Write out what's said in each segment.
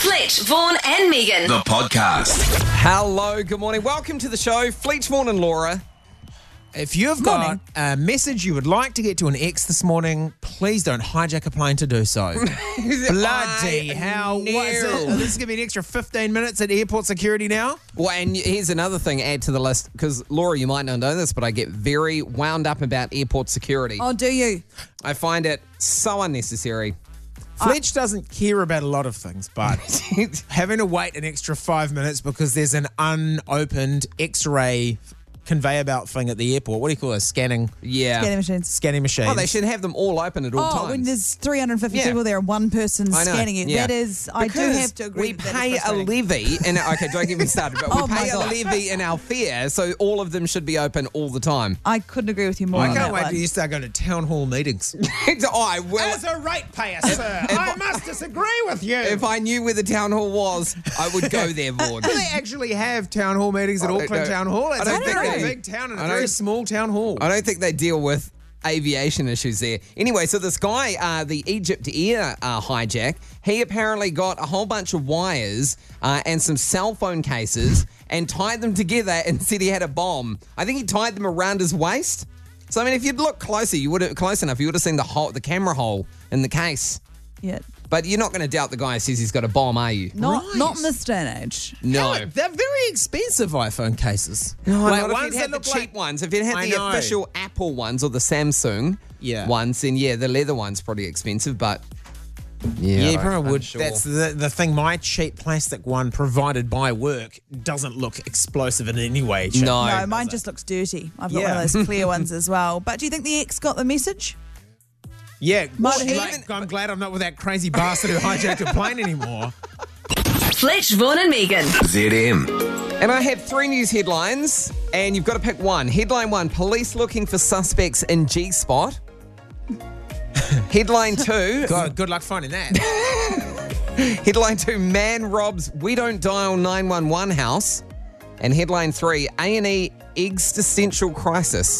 Fletch, Vaughan and Megan. The podcast. Hello, good morning. Welcome to the show. Fletch, Vaughan and Laura. If you've got a message you would like to get to an ex this morning, please don't hijack a plane to do so. Bloody hell. What is it? This is going to be an extra 15 minutes at airport security now? Well, and here's another thing, add to the list, because Laura, you might not know this, but I get very wound up about airport security. Oh, do you? I find it so unnecessary. Fletch doesn't care about a lot of things, but having to wait an extra 5 minutes because there's an unopened X-ray conveyor belt thing at the airport. What do you call it? Scanning Scanning machines. machine. Well, they should have them all open at all times. When there's 350 Yeah. people there and one person's I know, scanning it. yeah. That is, I do Because have to agree we with that. pay It's a frustrating. levy, and okay, don't get me started, but Oh we my pay a God. levy in our fare, so all of them should be open all the time. I couldn't agree with you more I on can't that wait one. till you start going to town hall meetings. I will. As a ratepayer, sir, I must disagree with you. If I knew where the town hall was, I would go there, Vaughan. Do they actually have town hall meetings at I don't Auckland know. Town Hall? It's I don't a think very they- big town and I a don't- very small town hall. I don't think they deal with aviation issues there. Anyway, so this guy, the Egypt Air hijack, he apparently got a whole bunch of wires and some cell phone cases and tied them together and said he had a bomb. I think he tied them around his waist. So, I mean, if you'd look closer, you would have seen the camera hole in the case. Yeah. But you're not going to doubt the guy who says he's got a bomb, are you? Not Right. in this day and age. No. They're very expensive iPhone cases. No, Like not ones if you'd had that the look cheap like- ones. If you'd had I the know. official Apple ones or the Samsung ones, then yeah, the leather one's pretty expensive, but Yeah, you probably I'm would. sure. That's the thing. My cheap plastic one provided by work doesn't look explosive in any way. shape, No. No, mine just looks dirty. I've got Yeah. one of those clear ones as well. But do you think the ex got the message? Yeah, Might well, have. I'm glad I'm not with that crazy bastard who hijacked a plane anymore. Fletch, Vaughan and Megan. ZM. And I have 3 news headlines, and you've got to pick one. Headline 1, police looking for suspects in G-Spot. Headline 2, God, good luck finding that. Headline 2, man robs We Don't Dial 911 house. And headline 3, A&E existential crisis.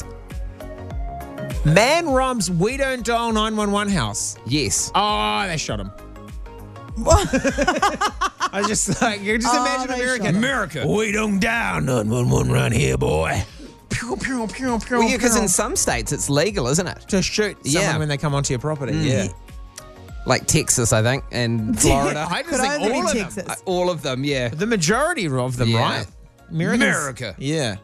Man robs We Don't Dial 911 house. Yes. Oh, they shot him. I was just like, you just imagine they America. shot him. America. We don't dial 911 around here, boy. Pew, pew, pew, pew, Well, yeah, because pew. in some states it's legal, isn't it? to shoot someone Yeah. when they come onto your property. Yeah. Like Texas, I think, and Florida. I just Could think only be all of them. Texas. All of them, yeah. The majority of them, Yeah. right? America. Yeah.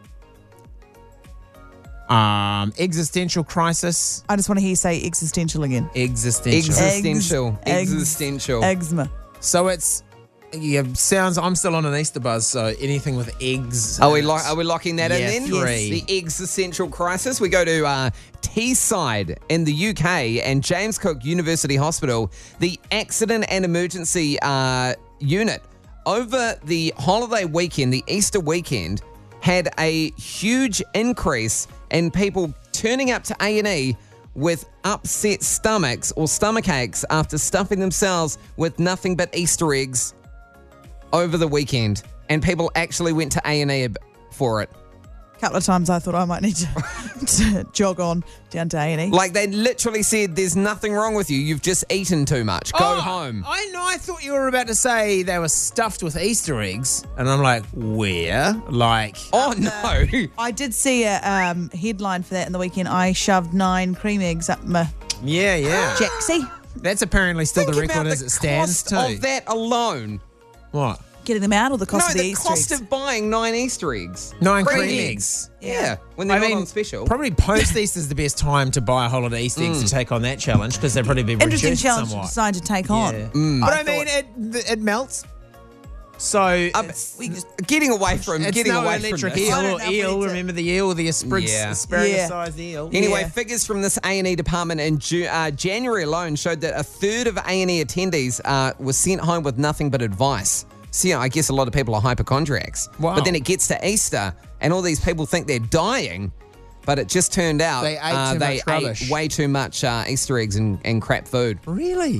Existential crisis. I just want to hear you say existential again. Existential. Existential. Eggs. Existential. Eczema. So it's sounds. I'm still on an Easter buzz. So anything with eggs. Are we locking that Yeah, in then? 3. The existential crisis. We go to Teesside in the UK and James Cook University Hospital. The accident and emergency unit over the holiday weekend, the Easter weekend, had a huge increase in people turning up to A&E with upset stomachs or stomach aches after stuffing themselves with nothing but Easter eggs over the weekend, and people actually went to A&E for it. A couple of times I thought I might need to jog on down to A&E. Like, they literally said, there's nothing wrong with you, you've just eaten too much, go home. I know. I thought you were about to say they were stuffed with Easter eggs, and I'm like, where? Like, Oh no. I did see a headline for that in the weekend. I shoved 9 cream eggs up my yeah. jacksie. That's apparently still the Think record about as the it stands cost too. of that alone. What? Getting them out or the cost No, of the the Easter cost eggs? of buying 9 Easter eggs. 9 Cream cream eggs. Yeah, when they're not on special. Probably post Easter's the best time to buy a holiday Easter eggs to take on that challenge because they've probably been Interesting reduced challenge to somewhat. decide to take on. Yeah. Mm. But I mean, it melts. So We just getting away from it's getting no away from electric this. eel I don't or know if eel. we need to- Remember the eel, the asparagus-sized eel. Anyway, Yeah. figures from this A&E department in January alone showed that a third of A&E attendees were sent home with nothing but advice. So, yeah, I guess a lot of people are hypochondriacs. Wow. But then it gets to Easter, and all these people think they're dying, but it just turned out They ate too much rubbish. ate way too much Easter eggs and crap food. Really?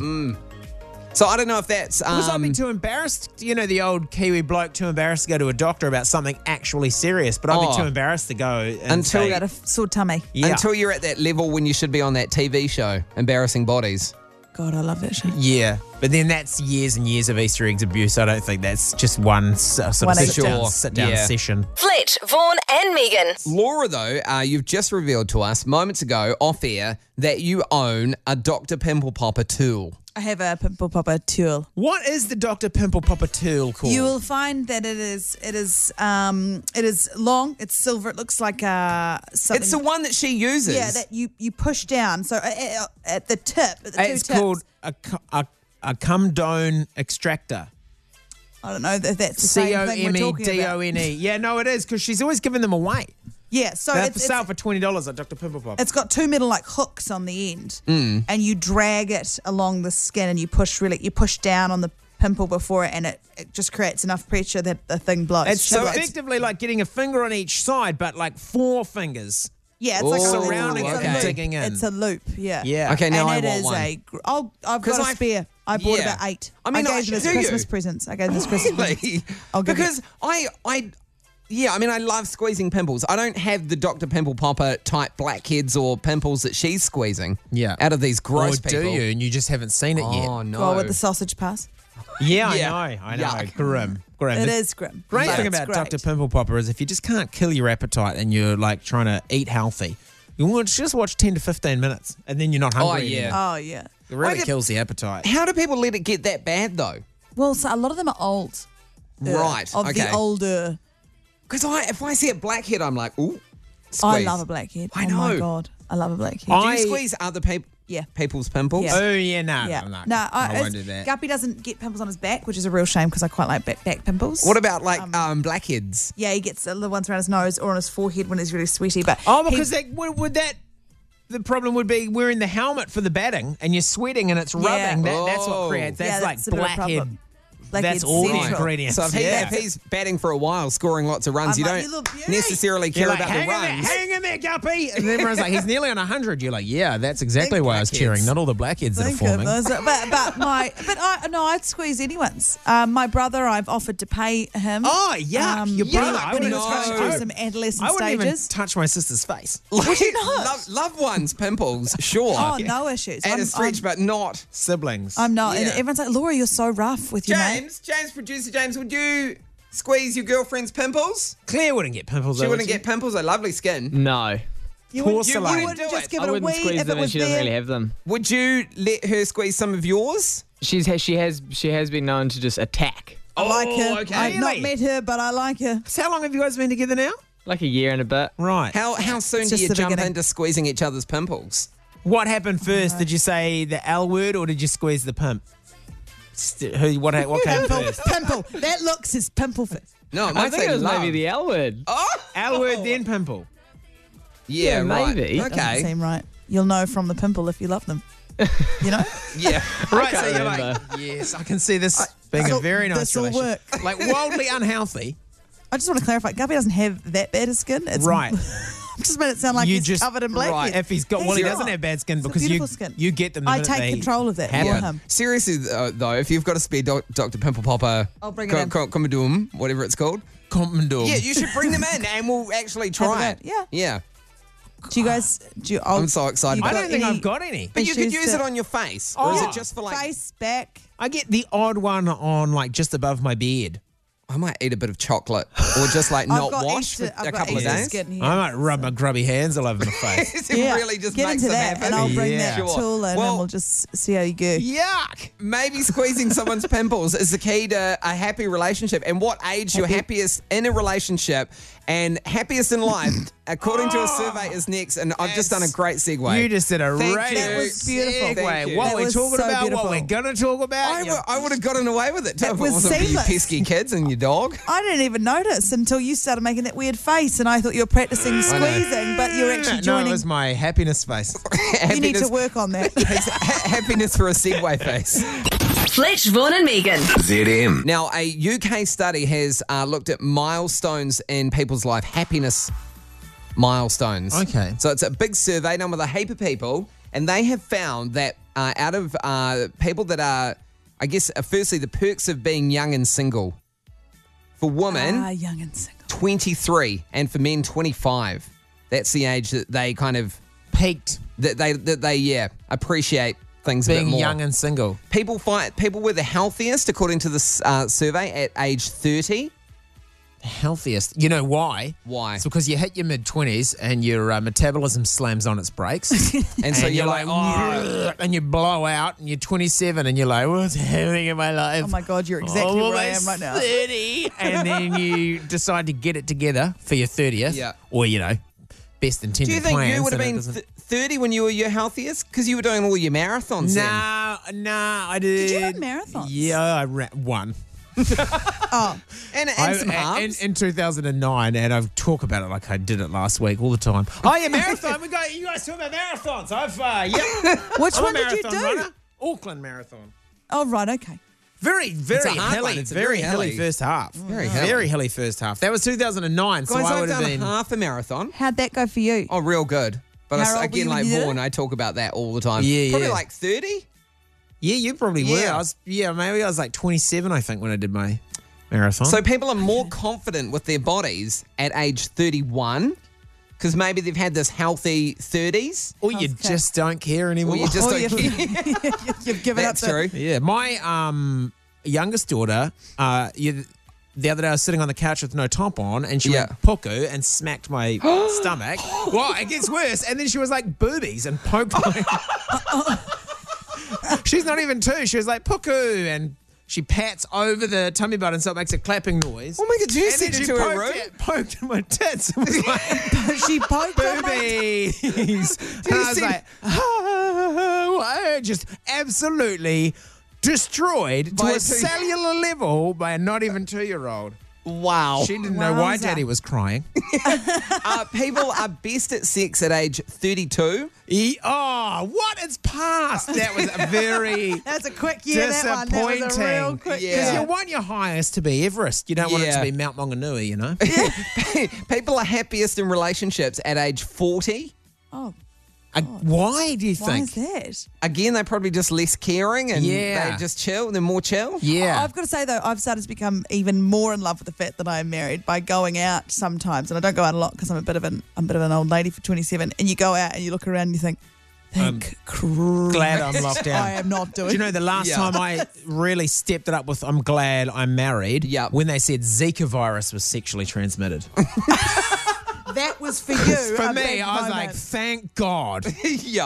So I don't know if that's... Was I be too embarrassed? You know, the old Kiwi bloke too embarrassed to go to a doctor about something actually serious, but I'd Oh. be too embarrassed to go and Until say, Got a sore tummy. yeah. Until you're at that level when you should be on that TV show, Embarrassing Bodies. God, I love that show. Yeah, but then that's years and years of Easter eggs abuse. I don't think that's just one sort One of each. sit down Yeah. session. Fletch, Vaughan, and Megan. Laura, though, you've just revealed to us moments ago off air that you own a Dr. Pimple Popper tool. I have a pimple popper tool. What is the Dr. Pimple Popper tool called? You will find that it is long. It's silver. It looks like something. It's the one that she uses. Yeah, that you push down. So at the tip, at the two It's tips. called a Cumdone extractor. I don't know if that's the same thing we're talking about. COMEDONE. Yeah, no, it is because she's always giving them away. Yeah, so They're for it's sale for $20 at Dr. Pimple Popper. it's got two metal like hooks on the end, and you drag it along the skin, and you push down on the pimple before it, and it just creates enough pressure that the thing blows. It's So effectively like getting a finger on each side, but like 4 fingers. yeah, it's like Oh, surrounding it's it a and loop. digging in. It's a loop. Yeah. Yeah. Okay, now and I it want is one. I've 'Cause got a spare. I bought yeah. about 8. I mean, I gave them as do you? Christmas presents. I gave them as Christmas presents. Really? I'll give Because I mean, I love squeezing pimples. I don't have the Dr. Pimple Popper type blackheads or pimples that she's squeezing. Yeah. Out of these gross Or people. do you? And you just haven't seen it yet. Oh, no. Well, with the sausage pass. Yeah, Yeah. I know. Yuck. Grim. It The is grim. Great But thing it's about great. Dr. Pimple Popper is if you just can't kill your appetite and you're like trying to eat healthy, you want to just watch 10 to 15 minutes and then you're not hungry yeah. anymore. Oh yeah. It really I get- kills the appetite. How do people let it get that bad, though? Well, so a lot of them are old. Right, Of okay. the older. Because if I see a blackhead, I'm like, ooh, squeeze. I love a blackhead. I Oh my know. God. I love a blackhead. Do I- you squeeze other Yeah. people's pimples? Yeah. Oh, yeah, no. Yeah. No, I won't do that. Guppy doesn't get pimples on his back, which is a real shame because I quite like back pimples. What about like blackheads? Yeah, he gets the ones around his nose or on his forehead when he's really sweaty. But Oh, because the problem would be wearing the helmet for the batting and you're sweating and it's rubbing. That's what Oh. creates. That's Yeah, like that's a bit of a blackhead. problem. Blackhead That's all the central. ingredients. So if he's batting for a while, scoring lots of runs, I'm you like, don't "You little beauty." necessarily care You're like, about the runs. hang in there, Guppy. And then everyone's like, he's nearly on 100. You're like, yeah, that's exactly why I was blackheads. cheering. Not all the blackheads that are Think of forming. those. I'd squeeze anyone's. My brother, I've offered to pay him. Oh, yuck. Your brother. I when he wouldn't was going know. through some adolescent I wouldn't even stages. touch my sister's face. Would you not? Loved ones, pimples, sure. Oh, no issues. At a stretch, but not. Siblings. I'm not. And Yeah. everyone's like, Laura, you're so rough with your mate. Producer James, would you squeeze your girlfriend's pimples? Claire wouldn't get pimples. She wouldn't get pimples. A lovely skin. No. Porcelain. You wouldn't do just it. give I it a wouldn't wee squeeze if them it and was she doesn't there. really have them. Would you let her squeeze some of yours? She has been known to just attack. I like her. okay. I've not Really? met her, but I like her. So how long have you guys been together now? Like a year and a bit. Right. How soon It's do just you the jump beginning. into squeezing each other's pimples? What happened first? Did you say the L word or did you squeeze the pimp? What came first? Pimple. That looks his pimple fit. No, it I might think say it was love. maybe the L word. L word then pimple. Yeah, Yeah, right. maybe. Doesn't Okay. seem right. You'll know from the pimple if you love them. You know? Yeah. Right, can't so you're remember. like, yes, I can see this being a This'll- very nice this'll relationship. work. Like wildly unhealthy. I just want to clarify, Guppy doesn't have that bad a skin. It's Right. just made it sound like You he's just- covered in blackhead. Right. If he's got, He's well, he not. doesn't have bad skin It's a because beautiful skin. you get them. The I minute take they control of that happen. for him. Seriously, though, if you've got a spare Dr. Pimple Popper, I'll bring it in. Commodum, whatever it's called. Commandor. Yeah, you should bring them in and we'll actually Have try a it. go. Yeah. Yeah. Do you guys? I'm so excited you about I it. don't think any I've got any. But you could issues use to- it on your face. Or is Oh. it just for like. face, back. I get the odd one on like just above my beard. I might eat a bit of chocolate or just like I've not got wash Easter- for I've a got couple of Easter days. skin here. I might rub my grubby hands all over my face. It Yeah. really just Get makes into them that, happen. and I'll bring Yeah. that Sure. tool in, Well- and we'll just see how you go. Yuck! Maybe squeezing someone's pimples is the key to a happy relationship. And what age you're Happy. happiest in a relationship and happiest in life, according to a survey, is next. And I've just done a great segue. You just did a Thank right you. That was beautiful. Thank segue. you. What That we're was talking so about, beautiful. what we're going to talk about. I would have gotten away with it too That if it was wasn't for you seamless. pesky kids and your dog. I didn't even notice until you started making that weird face, and I thought you were practicing squeezing, but you're actually No, joining. it was my happiness face. You need to work on that. Happiness for a segue face. Fletch, Vaughan, and Megan. ZM. Now, a UK study has looked at milestones in people's life, happiness milestones. Okay. So it's a big survey done with a heap of people, and they have found that out of people that are, I guess, firstly, the perks of being young and single. For women, Young and single. 23, and for men, 25. That's the age that they kind of Peaked. that they appreciate things a bit Being more. young and single. People were the healthiest according to this survey at age 30. Healthiest. You know why? Why? It's because you hit your mid-20s and your metabolism slams on its brakes. And so you're like, oh, and you blow out and you're 27 and you're like, what's happening in my life? Oh my God, you're exactly where I am right now. 30. And then you decide to get it together for your 30th. Yeah. Or, best intended do you think plans, you would have and it been doesn't- 30 when you were your healthiest? Because you were doing all your marathons then. Nah, I did. Did you run marathons? Yeah, I ran one. Oh, And some halves. in 2009, and I talk about it like I did it last week all the time. Oh, yeah, marathon. You guys talk about marathons. which I'm one a did you marathon do? runner. Auckland Marathon. Oh, right, okay. Very a hard one. hilly. It's a Very very hilly hilly. first half. Very hilly. Very hilly first half. That was 2009, so Guys, I I've would have done been. half a marathon. How'd that go for you? Oh, real good. But How old were again, you when like you did it? Vaughan, I talk about that all the time. Yeah, Probably yeah. like 30. Yeah, you probably were. Yeah. Maybe I was like 27, I think, when I did my marathon. So people are more confident with their bodies at age 31 because maybe they've had this healthy 30s. or you Okay. just don't care anymore. Or you just Oh, don't yeah. care. You've given That's up true. Yeah, my youngest daughter, the other day I was sitting on the couch with no top on, and she Yeah. went puku and smacked my stomach. Well, it gets worse. And then she was like boobies and poked my... She's not even 2. She was like puku, and she pats over the tummy button so it makes a clapping noise. Oh my God, you And sent then it she to her room? poked my tits and was like, She poked on my boobies. And I was see- like, just absolutely destroyed By to a a 2 cellular level by a not even 2-year-old. Wow. She didn't know why Wowza. Daddy was crying. People are best at sex at age 32. What? It's past. That was a very That's a quick year, that one. That was a real disappointing. quick Yeah. Because year. you want your highest to be Everest. You don't want it Yeah. to be Mount Maunganui, you know? People are happiest in relationships at age 40. Oh, Why do you why think? is that? Again, they're probably just less caring and Yeah. they just chill. They're more chill. Yeah. I've got to say, though, I've started to become even more in love with the fact that I am married by going out sometimes. And I don't go out a lot because I'm a bit of an old lady for 27. And you go out and you look around and you think, thank Christ. glad I'm locked down. I am not doing Do you know the last Yeah. time I really stepped it up with I'm glad I'm married? Yeah. When they said Zika virus was sexually transmitted. that was for you. For a me, big I was moment. like, thank God. Yeah.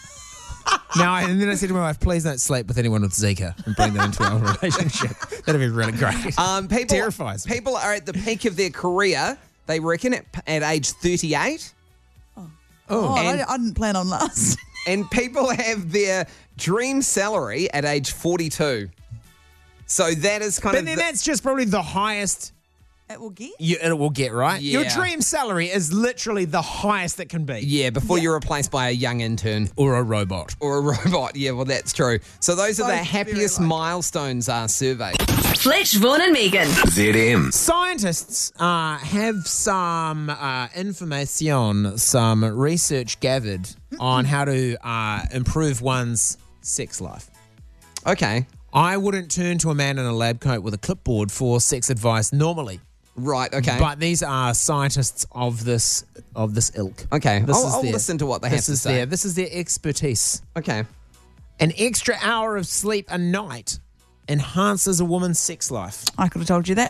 And then I said to my wife, please don't sleep with anyone with Zika and bring that into our relationship. That'd be really great. People, Terrifies me. People are at the peak of their career, they reckon, at age 38. Oh, and- I didn't plan on last. And people have their dream salary at age 42. So that is kind But of... then that's just probably the highest It will get. it will get, right? Your Yeah. dream salary is literally the highest it can be. yeah, before you're replaced by a young intern. Or a robot. Or a robot. Yeah, well, that's true. So those are the Both very happiest likely. milestones surveyed. Fletch, Vaughan and Megan. ZM. Scientists have some information, some research gathered on how to improve one's sex life. Okay. I wouldn't turn to a man in a lab coat with a clipboard for sex advice normally, Right, okay. but these are scientists of this ilk. Okay, This I'll is their- listen to what they have this to is say. This is their expertise. Okay. An extra hour of sleep a night enhances a woman's sex life. I could have told you that.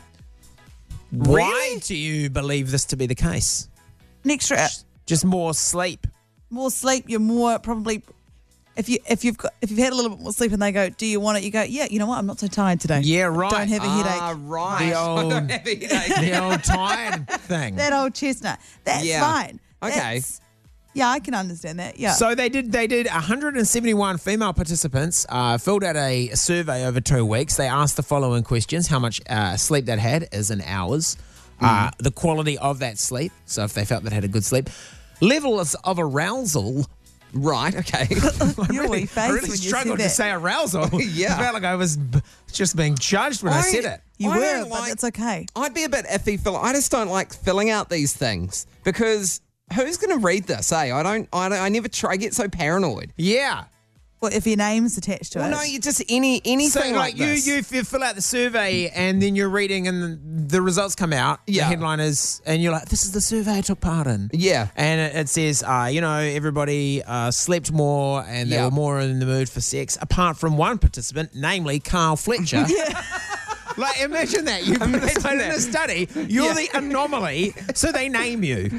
Why do you believe this to be the case? An extra Just more sleep. more sleep, you're more probably. If you've had a little bit more sleep and they go, do you want it? You go, yeah. You know what? I'm not so tired today. Yeah, right. Don't have a headache. Ah, right. The old- I don't have a headache. The old tired thing. That old chestnut. That's Yeah. fine. Okay. That's- yeah, I can understand that. Yeah. So they did 171 female participants filled out a survey over 2 weeks. They asked the following questions: how much sleep they'd had is in hours, the quality of that sleep, so if they felt they had a good sleep, levels of arousal. Right, okay. Your wee face I when really you struggled said to that. say arousal. Yeah. I felt like I was just being judged when I said it. You I were, don't but like- it's okay. I'd be a bit iffy, Phil. I just don't like filling out these things because who's going to read this, eh? I never try. I get so paranoid. Yeah. Well, if your name's attached to Well, it. no, you just anything So, like this. you fill out the survey and then you're reading and the results come out. Yeah. The headline is, and you're like, this is the survey I took part in. Yeah. And it says, everybody slept more and they Yeah. were more in the mood for sex, apart from one participant, namely Carl Fletcher. Like, imagine that. You participated in a study. You're the anomaly, so they name you.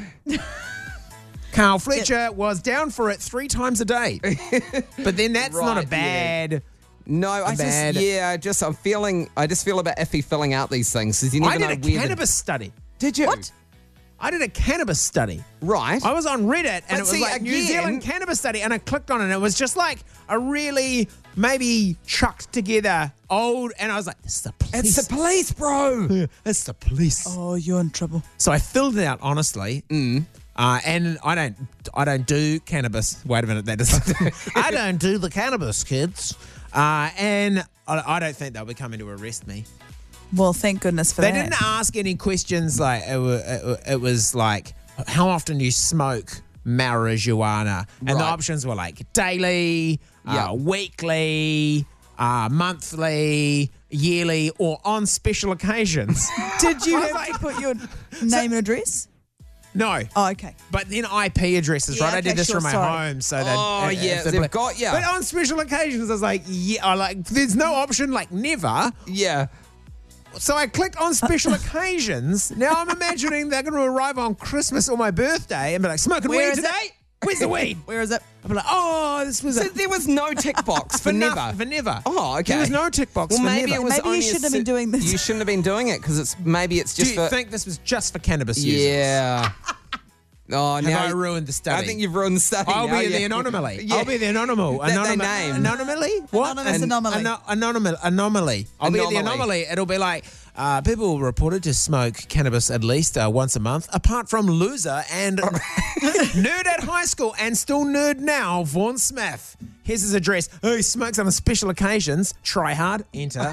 Carl Fletcher was down for it 3 times a day. But then that's not Right, a bad... No, I just feel a bit iffy filling out these things because you never I know did a where cannabis study. Did you? What? I did a cannabis study. Right. I was on Reddit and But it was see, like New again- Zealand cannabis study and I clicked on it and it was just like a really maybe chucked together old and I was like, this is the police. It's the police, bro. It's the police. Oh, you're in trouble. So I filled it out honestly. And I don't do cannabis. Wait a minute, that doesn't. I don't do the cannabis, kids. And I don't think they'll be coming to arrest me. Well, thank goodness for They that. didn't ask any questions like it was like how often do you smoke marijuana, and the Right. options were like daily, Yeah. weekly, monthly, yearly, or on special occasions. Did you I was have like- to put your name and address? No. Oh, okay. But then IP addresses, Yeah, right? I okay, did this sure, from my sorry. home, so that Oh, yeah, they've got ya. But on special occasions, I was like, there's no option like never. Yeah. So I clicked on special occasions. Now I'm imagining they're going to arrive on Christmas or my birthday and be like, smoking Where weed is today? it? Where's the weed? Where is it? I'll be like, oh, this was So a there was no tick box for never. For never. Oh, okay. There was no tick box Well, for maybe never. it was Maybe you only shouldn't have been doing this. You shouldn't have been doing it because it's Do just you for. think this was just for cannabis users? Yeah. Oh, Have now I ruined the study? I think you've ruined the study. I'll now, be the yeah. anomaly. Yeah. I'll be the anomaly. That they name. Anomaly? What? Anonymous anomaly. Anomaly. I'll be the Anomaly. anomaly. It'll be like people reported to smoke cannabis at least once a month, apart from loser and nerd at high school and still nerd now, Vaughan Smith. Here's his address. Oh, he smokes on special occasions. Try hard. Enter.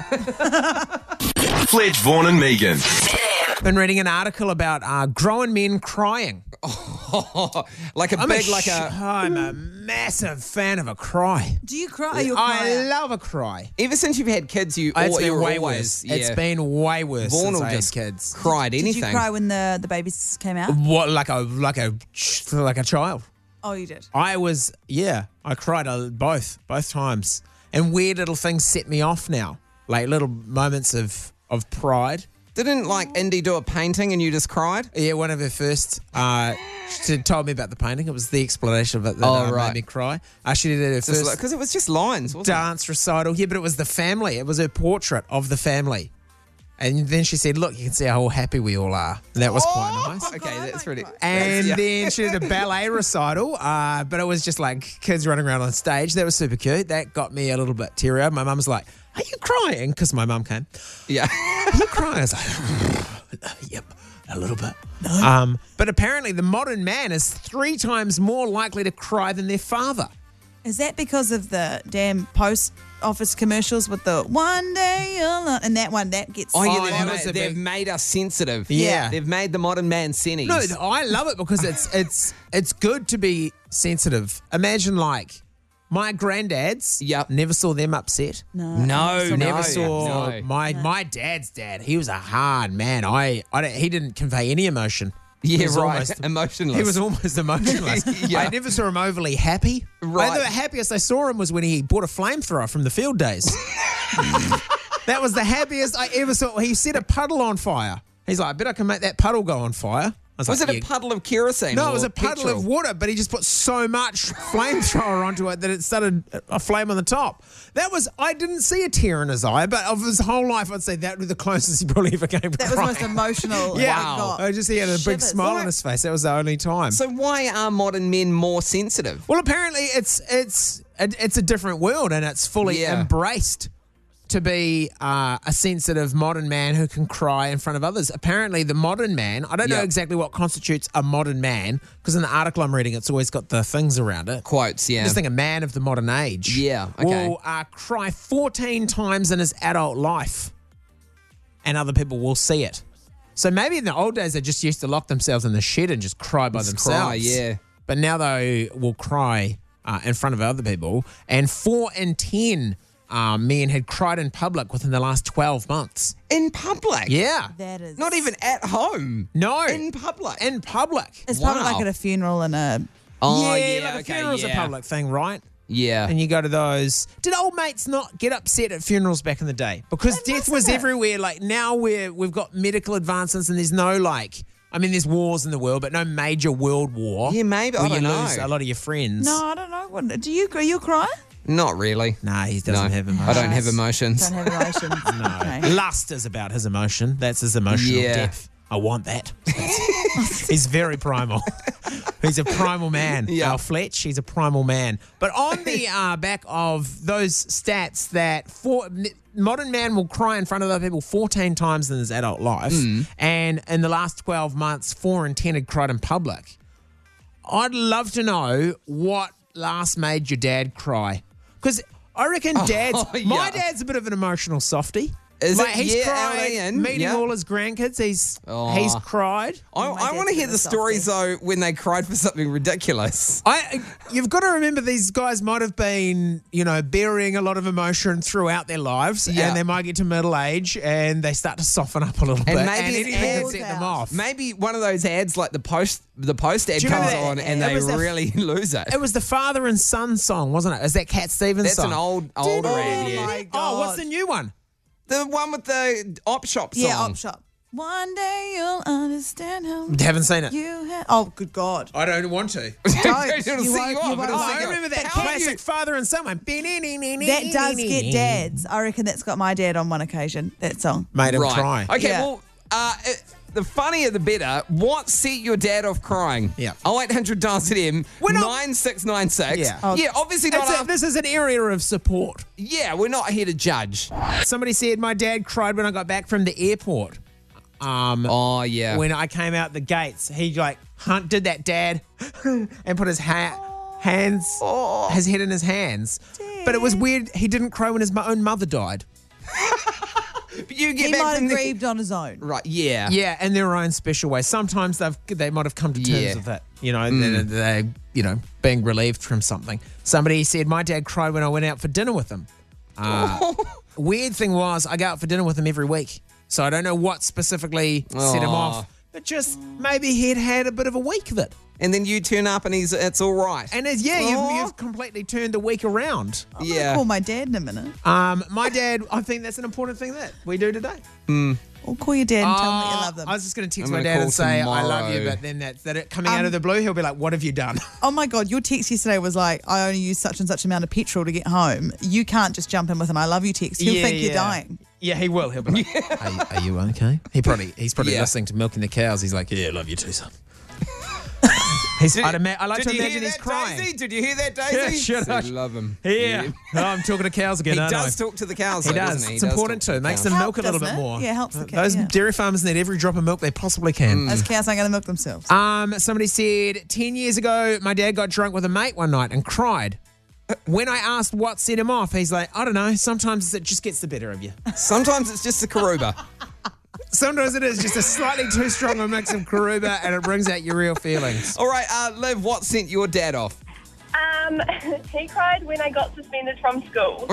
Fledge, Vaughan and Megan. Been reading an article about grown men crying. like a I'm a massive fan of a cry. Do you cry? Are you a I crier? love a cry. Ever since you've had kids, It's you're been way always, worse. Yeah. It's been way worse Vaughan since will I had just kids. cried anything. Did you cry when the babies came out? What, like a child? Oh, you did. I cried both times, and weird little things set me off now, like little moments of pride. Didn't like Indy do a painting and you just cried? Yeah, one of her first. She told me about the painting. It was the explanation of it that right. made me cry. She did her first Because it was just lines, wasn't dance recital. Yeah, but it was the family. It was her portrait of the family. And then she said, look, you can see how happy we all are. And that was quite nice. it? Okay, that's really. And yeah. then she did a ballet recital, but it was just like kids running around on stage. That was super cute. That got me a little bit teary-eyed. My mum was like, are you crying? Because my mum came. Yeah. Are you crying? I was like, yep, a little bit. But apparently the modern man is 3 times more likely to cry than their father. Is that because of the damn post office commercials with the one day you'll not, and that one that gets. Oh, yeah, that was a they've big- made us sensitive. Yeah. They've made the modern man sennies. No, I love it because it's good to be sensitive. Imagine like my granddads. Yep. Never saw them upset. No, Never saw no. my dad's dad. He was a hard man. He didn't convey any emotion. He Yeah, was right. almost- Emotionless. He was almost emotionless. Yeah. I never saw him overly happy. Right. The happiest I saw him was when he bought a flamethrower from the field days. That was the happiest I ever saw. He set a puddle on fire. He's like, I bet I can make that puddle go on fire. I Was like, it a puddle of kerosene? No, or it was a puddle petrol? of water, but he just put so much flamethrower onto it that it started a flame on the top. I didn't see a tear in his eye, but of his whole life, I'd say that was the closest he probably ever came to That was the crying. most emotional. Yeah, I got. I just he had a big Shivers. smile on his face. That was the only time. So why are modern men more sensitive? Well, apparently it's a different world, and it's fully Yeah. embraced to be a sensitive modern man who can cry in front of others. Apparently, the modern man, I don't know Yep. exactly what constitutes a modern man, because in the article I'm reading, it's always got the things around it. Quotes, yeah. Just think a man of the modern age Yeah, okay. will cry 14 times in his adult life, and other people will see it. So maybe in the old days, they just used to lock themselves in the shed and just cry by Just themselves. cry, yeah. But now they will cry in front of other people, and 4 in 10 men had cried in public within the last 12 months. In public? Yeah. That is Not even at home. No. In public. In public. It's probably Wow. like at a funeral and a. Oh, like yeah, a funeral's a public thing, right? Yeah. And you go to those. Did old mates not get upset at funerals back in the day? Because death was everywhere. Like now we've got medical advances and there's no there's wars in the world, but no major world war. Yeah, maybe. I where don't you know. lose a lot of your friends. No, I don't know. Are you crying? Not really. Nah, he No, doesn't have emotions. I don't have emotions. Don't have emotions. No. Okay. Lust is about his emotion. That's his emotional Yeah. depth. I want that. He's very primal. He's a primal man. Yeah. Our Fletch, he's a primal man. But on the back of those stats that modern man will cry in front of other people 14 times in his adult life, and in the last 12 months, 4 in 10 had cried in public. I'd love to know what last made your dad cry. Because I reckon my yeah. dad's a bit of an emotional softie. Is like it? he's Yeah, cried Ian, meeting yeah. all his grandkids. He's Oh. cried. I dad's want to a hear bit the of a stories, softie. though, when they cried for something ridiculous. You've got to remember these guys might have been, burying a lot of emotion throughout their lives, Yeah. and they might get to middle age and they start to soften up a little And bit, maybe and an anything can ad- set them off. Maybe one of those ads, like the post ad Do you comes remember on that? and It they was the- really lose it. It was the father and son song, wasn't it? Is that Cat Stevens That's song? an older ad, yeah. my Oh, what's God. the new one? The one with the op shop song. Yeah, op shop. One day you'll understand how Haven't seen it. you have. Oh, good God. I don't want to. Don't. It'll You set won't- you you off. won't It'll like set I you off. remember that How do classic you- father and son one. That does get dads. I reckon that's got my dad on one occasion, that song. Made him Right. cry. Okay, Yeah. well, the funnier the better. What set your dad off crying? Yeah. 0800 DARCDM We're not- 9696. Yeah. Oh. Yeah, obviously not. This is an area of support. Yeah, we're not here to judge. Somebody said my dad cried when I got back from the airport. Oh, yeah. When I came out the gates, he did that dad and put his his head in his hands. But it was weird. He didn't cry when his own mother died. But you get He back might from have the... grieved on his own. Right, yeah. Yeah, in their own special way. Sometimes they might have come to terms Yeah. with it. They being relieved from something. Somebody said my dad cried when I went out for dinner with him. Weird thing was I go out for dinner with him every week, so I don't know what specifically set him off. But just maybe he'd had a bit of a week of it. And then you turn up and it's all right. And you've completely turned the week around. I'm going to yeah. call my dad in a minute. My dad, I think that's an important thing that we do today. Or call your dad and tell him that you love them. I was just going to text I'm my gonna dad call and say I love you, tomorrow. but then that coming out of the blue, he'll be like, "What have you done?" Oh my God, your text yesterday was like, I only use such and such amount of petrol to get home. You can't just jump in with an I love you text. He'll think you're dying. Yeah, he will. He'll be like, are you okay? He's probably Yeah. listening to Milking the Cows. He's like, yeah, I love you too, son. I like to Did you imagine hear he's that, crying. Daisy? Did you hear that, Daisy? Yeah, shut up. I love him. Yeah. Oh, I'm talking to cows again, He aren't does I? talk to the cows, He though, does. doesn't he? It's He does important talk to too. It makes them Help, milk a little bit doesn't it? more. Yeah, helps the cow, Those yeah. dairy farmers need every drop of milk they possibly can. Those cows aren't going to milk themselves. Somebody said 10 years ago, my dad got drunk with a mate one night and cried. When I asked what set him off, he's like, I don't know. Sometimes it just gets the better of you. Sometimes it's just a Karuba. Sometimes it is just a slightly too strong a mix of Karuba and it brings out your real feelings. All right, Liv, what sent your dad off? He cried when I got suspended from school.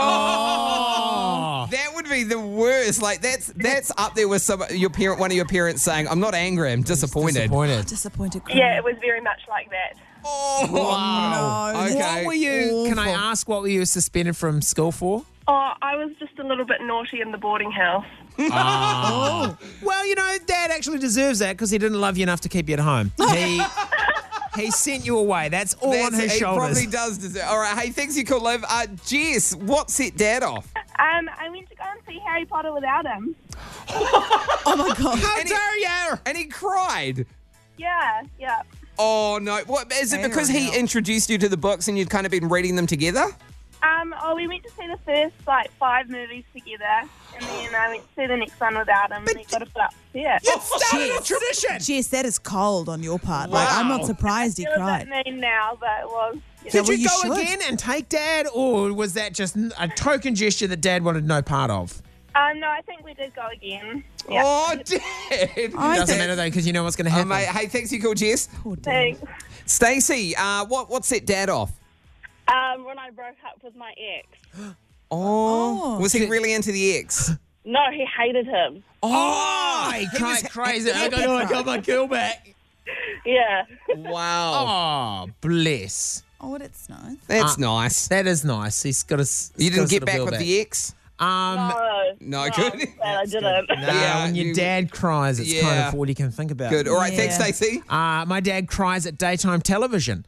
Oh. That would be the worst. Like that's up there with one of your parents saying, "I'm not angry, I'm disappointed." Disappointed. Yeah, it was very much like that. Oh, wow. no. Okay. What were you? Can I Awful. ask what were you suspended from school for? Oh, I was just a little bit naughty in the boarding house. Well, Dad actually deserves that because he didn't love you enough to keep you at home. He sent you away. That's all on his He shoulders. probably does deserve. All right, hey, thanks you, cool, Liv. Jess, what set Dad off? I went to go and see Harry Potter without him. Oh my God. How And he- dare you? And he cried. Yeah. Oh no! What is it? Fair Because he enough. introduced you to the books and you'd kind of been reading them together? We went to see the first 5 movies together, and then I went to see the next one without him, and he got to put up to see it. You started a tradition. Jess, that is cold on your part. Like, I'm not Wow. surprised he I feel a cried. bit mean now, but it was. Yeah, Did well, you you go should. again and take Dad, or was that just a token gesture that Dad wanted no part of? No, I think we did go again. Yeah. Oh, Dad! I Doesn't think- matter though, because you know what's going to happen. Mate, hey, thanks you, cool, Jess. Poor dad. Thanks. Stacey, what set Dad off? When I broke up with my ex. Oh. Was he really into the ex? No, he hated him. Oh, he crazy. I got my girl back. Yeah. Wow. Oh, bless. Oh, that's nice. That's nice. That is nice. He's got a. You didn't get back with the ex? No, good. I'm sad I didn't. When your dad cries, it's kind of all you can think about. Good. All right, thanks, Yeah. Stacey. My dad cries at daytime television.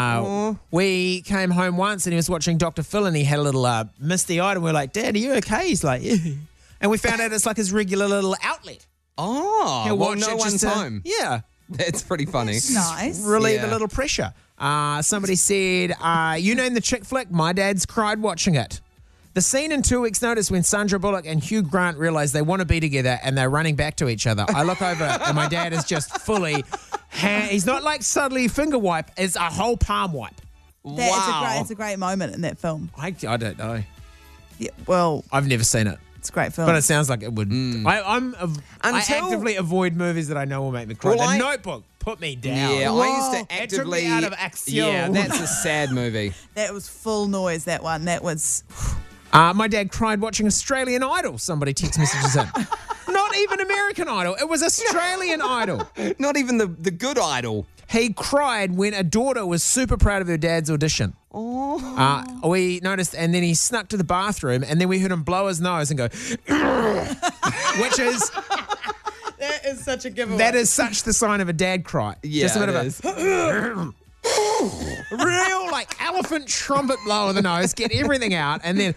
We came home once and he was watching Dr. Phil and he had a little misty eyed and we were like, Dad, are you okay? He's like, yeah. And we found out it's like his regular little outlet. Oh, He'll well, watch no it one's just to- home. Yeah. That's pretty funny. Nice. Relieve Yeah. a little pressure. Somebody said, you name the chick flick, my dad's cried watching it. The scene in 2 Weeks' Notice when Sandra Bullock and Hugh Grant realise they want to be together and they're running back to each other. I look over and my dad is just fully, he's not like subtly finger wipe, it's a whole palm wipe. It's a great moment in that film. I don't know. Yeah, well, I've never seen it. it's a great film. But it sounds like it would. I Until- actively avoid movies that I know will make me cry. Well, The I- Notebook put me down. Yeah, I used to It took actively. me out of action. Yeah, that's a sad movie. That was full noise, that one. That was... My dad cried watching Australian Idol. Somebody text messages in. Not even American Idol. It was Australian Idol. Not even the good Idol. He cried when a daughter was super proud of her dad's audition. Oh. We noticed, and then he snuck to the bathroom, and then we heard him blow his nose and go, which is... That is such a giveaway. That is such the sign of a dad cry. Yeah, Just a bit it of is. a real like elephant trumpet blow of the nose, get everything out, and then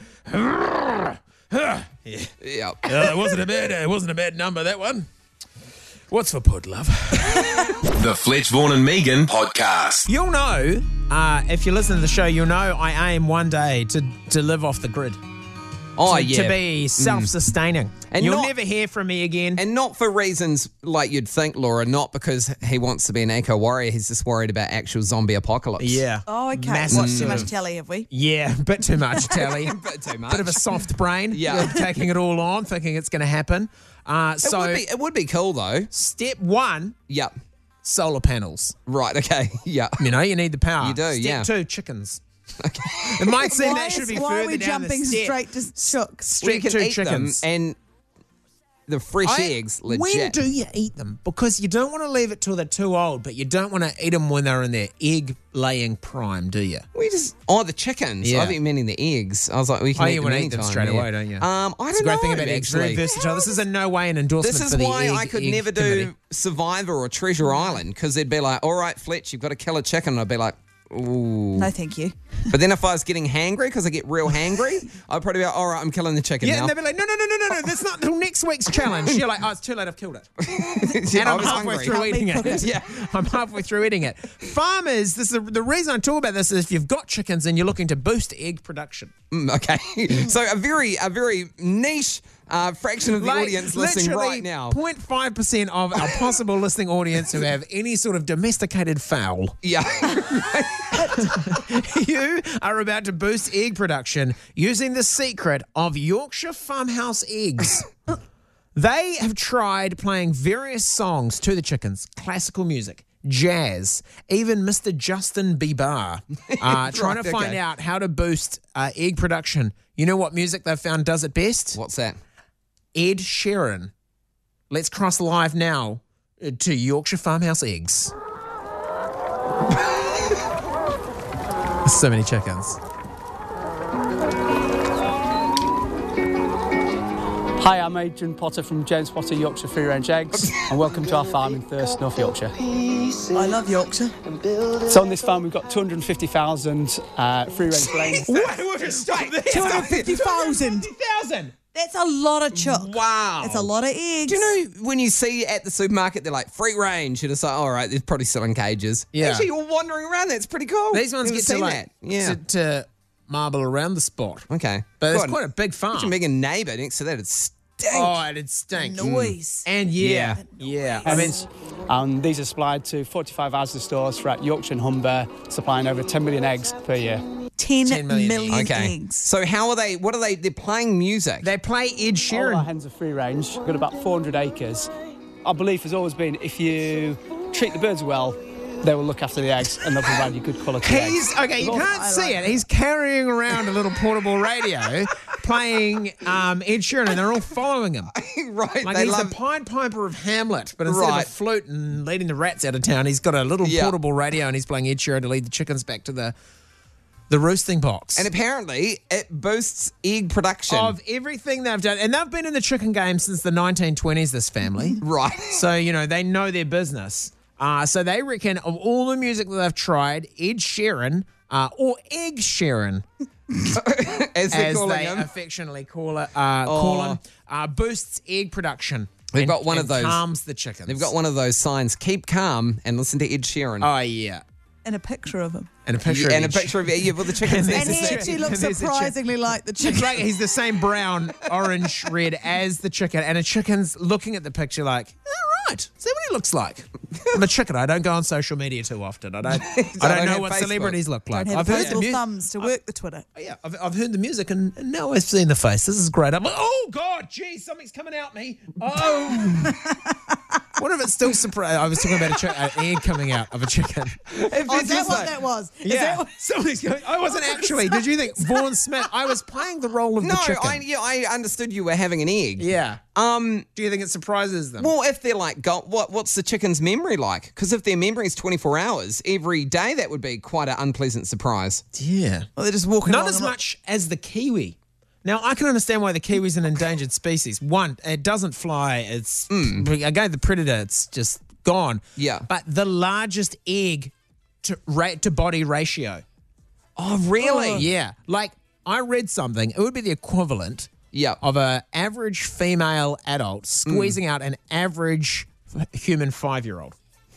Yeah. it wasn't a bad number, that one. What's for pud, love? The Fletch, Vaughan and Megan podcast. You'll know, if you listen to the show, you'll know I aim one day to live off the grid. Oh, To be self-sustaining. And You'll not- never hear from me again. And not for reasons like you'd think, Laura, not because he wants to be an eco-warrior. He's just worried about actual zombie apocalypse. Yeah. Oh, okay. Massive Watched too sort much of- telly, have we? Yeah, a bit too much, Tally. Bit too much. Bit of a soft brain. Yeah. Taking it all on, thinking it's going to happen. It would be cool, though. Step one, Yep. solar panels. Right, okay. Yeah. You know, you need the power. You do, Step yeah. two, chickens. It might seem that should be why are further we down the jumping step. straight to chooks? We can two eat chickens. them and the fresh eggs, legit. When do you eat them? Because you don't want to leave it till they're too old, but you don't want to eat them when they're in their egg-laying prime, do you? the chickens. Yeah. I think you meaning the eggs. I was like, we can eat you them want to eat them anytime, straight yeah. away, don't you? I don't It's a great know, thing about eggs. Very actually. versatile. This is in no way an endorsement This is for the why egg, I could egg never committee. do Survivor or Treasure Island, because they'd be like, all right, Fletch, you've got to kill a chicken. And I'd be like, ooh. No, thank you. But then if I was getting hangry, because I get real hangry, I'd probably be like, all right, I'm killing the chicken Yeah, now. and they'd be like, no, that's not until next week's challenge. You're like, oh, it's too late, I've killed it. Yeah, And I I'm was halfway hungry. through Help me eating cook it. it. Yeah. I'm halfway through eating it. Farmers, this is the reason I talk about this is if you've got chickens and you're looking to boost egg production. Okay. So a very niche fraction of the audience listening right now. 0.5% of our possible listening audience who have any sort of domesticated fowl. Yeah. You are about to boost egg production using the secret of Yorkshire Farmhouse eggs. They have tried playing various songs to the chickens, classical music, jazz, even Mr. Justin Bieber, trying to find okay. out how to boost egg production. You know what music they've found does it best? What's that? Ed Sheeran. Let's cross live now to Yorkshire Farmhouse eggs. So many chickens. Hi, I'm Adrian Potter from James Potter Yorkshire Free Range Eggs, and welcome to our farm in Thirst, North Yorkshire. I love Yorkshire. So on this farm, we've got 250,000 free range lanes. We'll just stop there. 250,000. 250,000. That's a lot of chook. Wow. That's a lot of eggs. Do you know when you see at the supermarket, they're like free range, you're just like, all right, they're probably still in cages. Yeah. Actually, you're wandering around. That's pretty cool. These ones Never get to seen like that. Yeah. to marble around the spot. Okay. But it's Good. quite a big farm. Imagine being a neighbour next to that. It stinks. Oh, it'd stink. Noise. And yeah. And these are supplied to 45 Asda stores throughout Yorkshire and Humber, supplying over 10 million eggs per year. 10 million million Okay. eggs. So how are they? What are they? They're playing music. They play Ed All our Sheeran. hens are free range. We've got about 400 acres. Our belief has always been if you treat the birds well, They will look after the eggs and they'll provide you good quality eggs. You can't see it. He's carrying around a little portable radio, playing Ed Sheeran, and they're all following him. Right. Like they he's love the Pied Piper of Hamlet, but instead of Right. a flute and leading the rats out of town, he's got a little Yeah. portable radio, and he's playing Ed Sheeran to lead the chickens back to the roosting box. And apparently, it boosts egg production. Of everything they've done, and they've been in the chicken game since the 1920s, this family. Right. So, they know their business. So they reckon of all the music that they've tried, Ed Sheeran, or Egg Sheeran, As they're as calling they him. affectionately call him, boosts egg production. They've got one of those. Calms the chickens. They've got one of those signs, keep calm and listen to Ed Sheeran. Oh, yeah. And a picture of him. And a picture and of a Ed picture of with the chickens. And he next to it. actually looks There's a chick- surprisingly like the It's chicken. like he's the same brown, orange, red as the chicken, and a chicken's looking at the picture like, all right, see what he looks like. I'm a chicken. I don't go on social media too often. I don't know have what Facebook. celebrities look like. Don't have I've heard the opposable music. thumbs to work the Twitter. Yeah, I've heard the music, and now I've seen the face. This is great. I'm like, oh God, geez, something's coming out me. Oh. What if it's still surprised? I was talking about an egg coming out of a chicken. Oh, is that what that was? Is that what- Somebody's going. I wasn't actually. Did you think Vaughan Smith? I was playing the role of No, the chicken. I understood you were having an egg. Yeah. Do you think it surprises them? Well, if they're like, what's the chicken's memory like? Because if their memory is 24 hours every day, that would be quite an unpleasant surprise. yeah. Well, they're just walking Not along as and look- much as the kiwi. Now, I can understand why the kiwi's an endangered species. One, it doesn't fly. It's again the predator. It's just gone. Yeah. But the largest egg to body ratio. Oh, really? Yeah. Like I read something. It would be the equivalent Yeah. of an average female adult squeezing out an average human 5-year-old.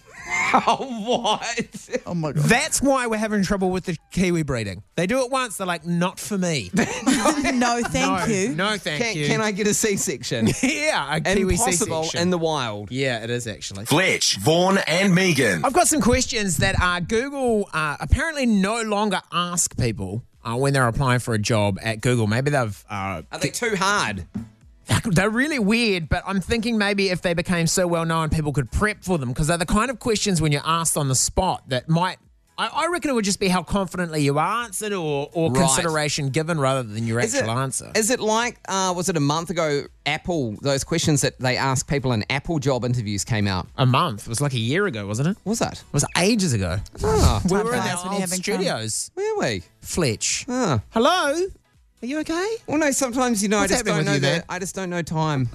Oh, what? Oh my God. That's why we're having trouble with the kiwi breeding. They do it once. They're like, not for me. No, thank you. No, thank you. Can I get a C-section? Yeah, a kiwi Impossible C-section. in the wild. Yeah, it is actually. Fletch, Vaughan, and Megan. I've got some questions that Google apparently no longer ask people when they're applying for a job at Google. Maybe they've... Are they too hard? They're really weird, but I'm thinking maybe if they became so well known, people could prep for them because they're the kind of questions when you're asked on the spot that might. I reckon it would just be how confidently you answered or Right. consideration given rather than your actual answer. Is it like, was it a month ago, Apple, those questions that they asked people in Apple job interviews came out? A month. It was like a year ago, wasn't it? Was it? It was ages ago. Oh, We were in flies our when you're old having fun. studios. where are we? Fletch. Oh. Hello? Are you okay? Well, no, sometimes, What's I just happening don't with know you, man? I just don't know time,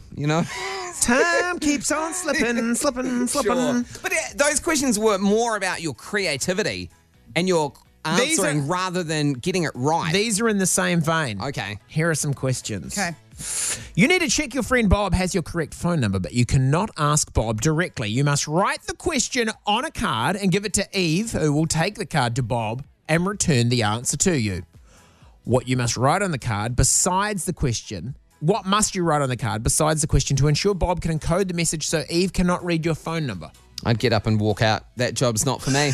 Time keeps on slipping, slipping, slipping. But those questions were more about your creativity and your These are- answering rather than getting it right. These are in the same vein. Okay. Here are some questions. Okay. You need to check your friend Bob has your correct phone number, but you cannot ask Bob directly. You must write the question on a card and give it to Eve, who will take the card to Bob and return the answer to you. What you must write on the card besides the question. What must you write on the card besides the question to ensure Bob can encode the message so Eve cannot read your phone number? I'd get up and walk out. That job's not for me.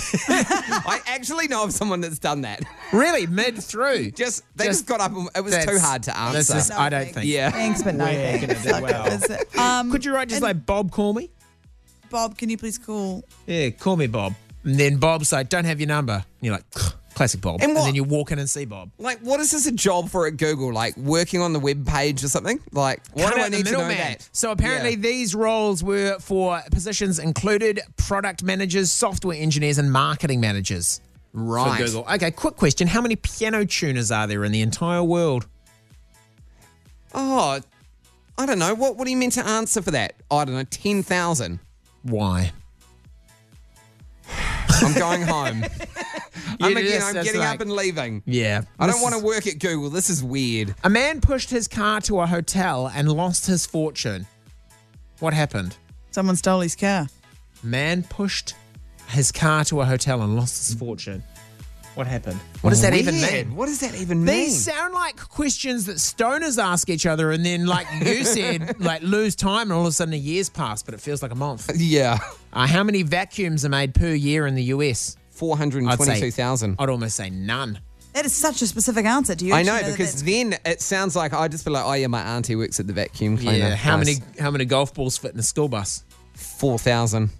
I actually know of someone that's done that. Really? Mid through? They just got up and it was too hard to answer. This is, No, I don't thanks. think. Yeah. Thanks, but no We're thanks. gonna do well. Is it? Could you write just like, Bob, call me? Bob, can you please call? Yeah, call me Bob. And then Bob's like, don't have your number. And you're like, classic Bob. And And what- then you walk in and see Bob. Like, what is this a job for at Google? Like, working on the web page or something? Like, why Cut do I out the need to know middleman. that? So apparently Yeah. these roles were for positions included product managers, software engineers, and marketing managers. Right. For Google. Okay, quick question. How many piano tuners are there in the entire world? Oh, I don't know. What are you meant to answer for that? I don't know. 10,000. Why? I'm going home. I'm just- that's getting like- up and leaving. Yeah. I don't want to work at Google. This is weird. A man pushed his car to a hotel and lost his fortune. What happened? Someone stole his car. Man pushed his car to a hotel and lost his fortune. What happened? What does that even Weird. mean? What does that even mean? These sound like questions that stoners ask each other, and then, like you said, like lose time, and all of a sudden a year's passed, but it feels like a month. Yeah. How many vacuums are made per year in the US? 422,000. I'd almost say none. That is such a specific answer. Do you? I actually know, that because that's- then it sounds like I just feel like, oh yeah, my auntie works at the vacuum cleaner. Yeah. How place. many golf balls fit in a school bus? 4,000.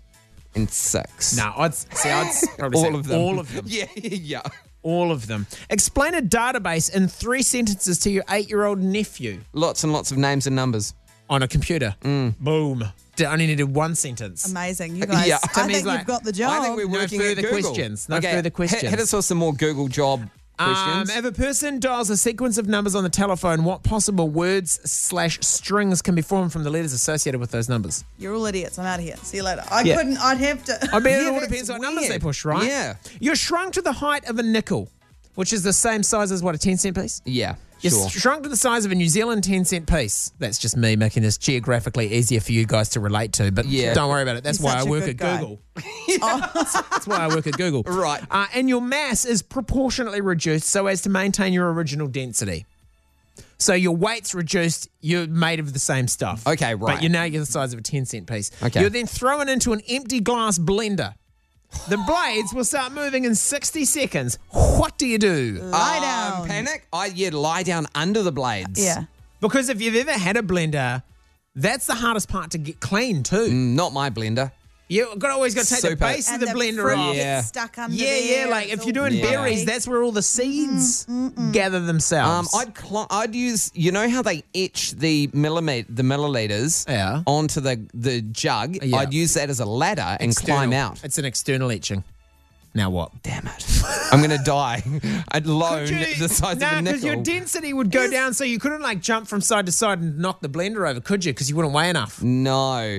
and 6. No, I'd probably say All of them. All of them. Yeah, yeah. All of them. Explain a database in 3 sentences to your 8-year-old nephew Lots and lots of names and numbers. on a computer. Boom. Only needed 1 sentence. Amazing. You guys, Yeah. I Timmy's think like, you've got the job. I think we're No working further at Google. questions. No further questions. Hit us with some more Google job questions. If a person dials a sequence of numbers on the telephone, what possible words/strings can be formed from the letters associated with those numbers? You're all idiots. I'm out of here. See you later. Yeah. I'd have to. I bet it Yeah, all that's depends what numbers they weird. push, right? Yeah. You're shrunk to the height of a nickel, which is the same size as, what, a 10-cent piece? Yeah, You're sure. shrunk to the size of a New Zealand 10-cent piece. That's just me making this geographically easier for you guys to relate to, but Yeah. don't worry about it. That's He's why such I a work good at guy. Google. That's why I work at Google. Right. And your mass is proportionately reduced so as to maintain your original density. So your weight's reduced, you're made of the same stuff. Okay, right. But you're the size of a 10-cent piece. Okay. You're then thrown into an empty glass blender. The blades will start moving in 60 seconds. What do you do? Lie down. Panic? I'd lie down under the blades. Yeah. Because if you've ever had a blender, that's the hardest part to get clean too. Not my blender. You've always got to take the Super. base And of the blender fruit off. Yeah. gets stuck under Yeah, there. like It's if you're all doing Yeah. berries, that's where all the seeds gather themselves. I'd use, you know how they etch the milliliters Yeah. onto the jug? Yeah. I'd use that as a ladder and climb out. It's an external etching. Now what? Damn it. I'm going to die. Alone the size of a because nickel. your density would go down, so you couldn't like jump from side to side and knock the blender over, could you? Because you wouldn't weigh enough. No.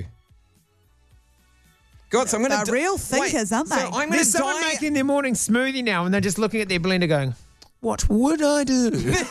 God, so I'm going to They're real thinkers, aren't they? So I'm going There's to someone die. making their morning smoothie now, and they're just looking at their blender, going, "What would I do?"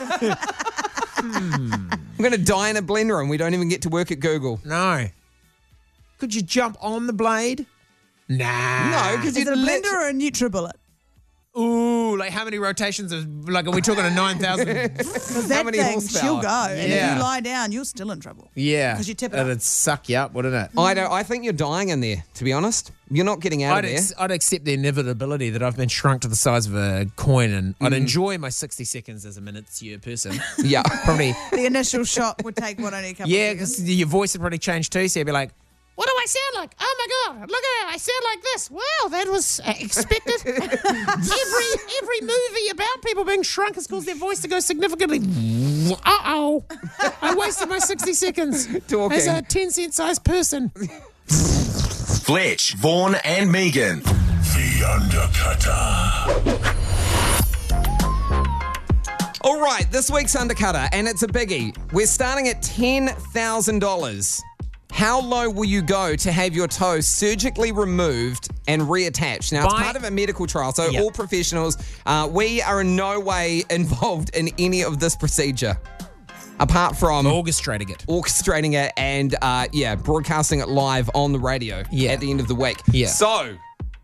I'm going to die in a blender and we don't even get to work at Google. No. Could you jump on the blade? Nah. No, because Is it a blender or a NutriBullet? Ooh, like how many rotations of, like, are we talking a 9,000? Because that many thing, horsepower? she'll go. And if Yeah. you lie down, you're still in trouble. Yeah. 'Cause you tip it up. It'd suck you up, wouldn't it? I think you're dying in there, to be honest. You're not getting out of there. I'd accept the inevitability that I've been shrunk to the size of a coin, and I'd enjoy my 60 seconds as a minutieux person. Yeah. Probably, The initial shock would take, only a couple yeah, of seconds? because your voice would probably change too, so you'd be like, "What do I sound like? Oh my God, look at it, I sound like this. Wow, that was expected." every movie about people being shrunk has caused their voice to go significantly. Uh-oh. I wasted my 60 seconds Talking. as a 10-cent sized person. Fletch, Vaughan, and Megan. The Undercutter. All right, this week's Undercutter, and it's a biggie. We're starting at $10,000. How low will you go to have your toe surgically removed and reattached? Now, it's By- part of a medical trial, so Yep. all professionals, we are in no way involved in any of this procedure, apart from Orchestrating it. orchestrating it and, broadcasting it live on the radio at the end of the week. Yeah. So,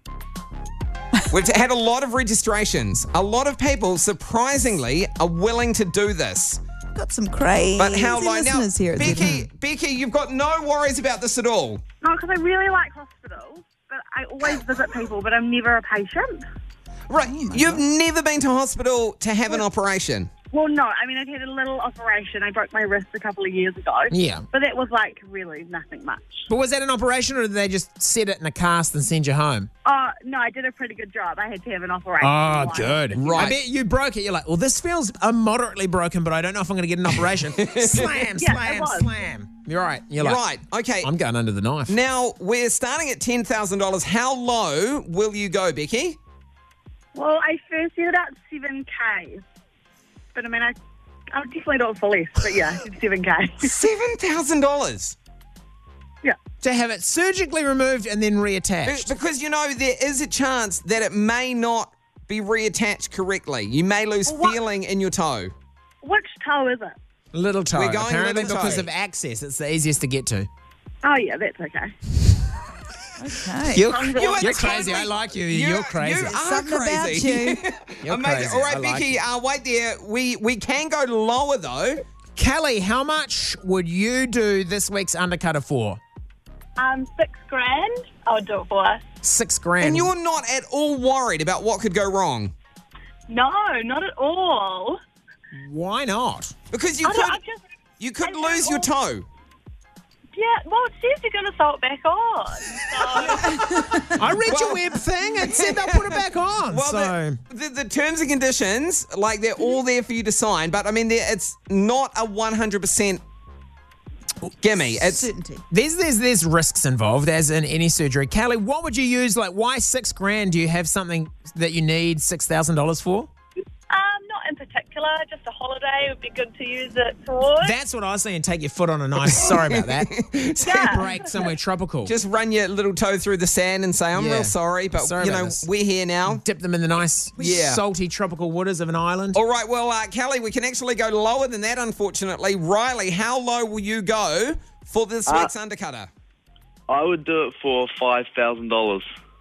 we've had a lot of registrations. A lot of people, surprisingly, are willing to do this. Got some crazy But how low? Now, listeners here at ZFM. Becky, you've got no worries about this at all. No, because I really like hospitals, but I always visit people, but I'm never a patient. Right, you've never been to hospital to have an operation. Well, no, I mean, I had a little operation. I broke my wrist a couple of years ago. Yeah. But that was like really nothing much. But was that an operation, or did they just set it in a cast and send you home? Oh, no, I did a pretty good job. I had to have an operation. Oh, good. Right. I bet you broke it. You're like, well, this feels moderately broken, but I don't know if I'm going to get an operation. Slam, Yeah, slam, it was. slam. You're right. You're like, Right, okay. I'm going under the knife. Now, we're starting at $10,000. How low will you go, Becky? Well, I first did about 7K. But I mean, I'll definitely do it for less. But yeah, I did 7K. $7,000. Yeah. To have it surgically removed and then reattached. Because, there is a chance that it may not be reattached correctly. You may lose Well, what- feeling in your toe. Which toe is it? Little toe. We're going Apparently little toe. because of access. It's the easiest to get to. Oh, yeah, that's okay. Okay. You're, are crazy. I like you. You're crazy. You are Something about crazy. you. You're Amazing. crazy. All right, I like Becky, it. wait there. We can go lower, though. Kelly, how much would you do this week's Undercutter for? $6,000, I would do it for. $6,000. And you're not at all worried about what could go wrong. No, not at all. Why not? Because you I could, don't, I just, you could I lose don't your all- toe. Yeah, well, it says you're going to sew it back on. So, I read your web thing. It said they'll put it back on. Well, so the terms and conditions, like they're all there for you to sign, but I mean, it's not a 100% gimme. It's Certainty. there's risks involved, as in any surgery. Callie, what would you use? Like, why $6,000? Do you have something that you need $6,000 for? not in particular, just a holiday would be good to use it towards. That's what I was saying. Take your foot on a nice. Sorry about that. Take a break somewhere tropical. just run your little toe through the sand and say, I'm Yeah. real sorry, but Sorry you about know, this. we're here now. Dip them in the nice, Yeah. salty tropical waters of an island. All right, well, Callie, we can actually go lower than that, unfortunately. Riley, how low will you go for this week's undercutter? I would do it for $5,000.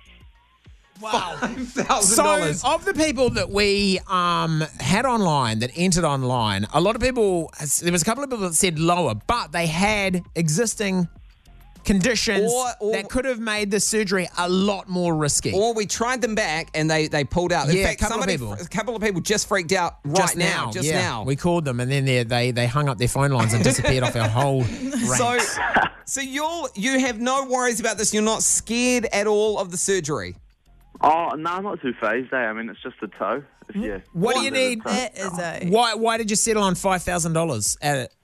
Wow. $1,000. So, of the people that we had online, that entered online, a lot of people, there was a couple of people that said lower, but they had existing conditions Or- that could have made the surgery a lot more risky. Or we tried them back and they pulled out. In Yeah, fact, a couple of a couple of people just freaked out right now. Just yeah. now. We called them and then they hung up their phone lines and disappeared off our whole range. So you have no worries about this. You're not scared at all of the surgery. Oh, no, I'm not too phased, I mean, it's just a toe. If you What do you need? That is a. Why did you settle on $5,000 at it?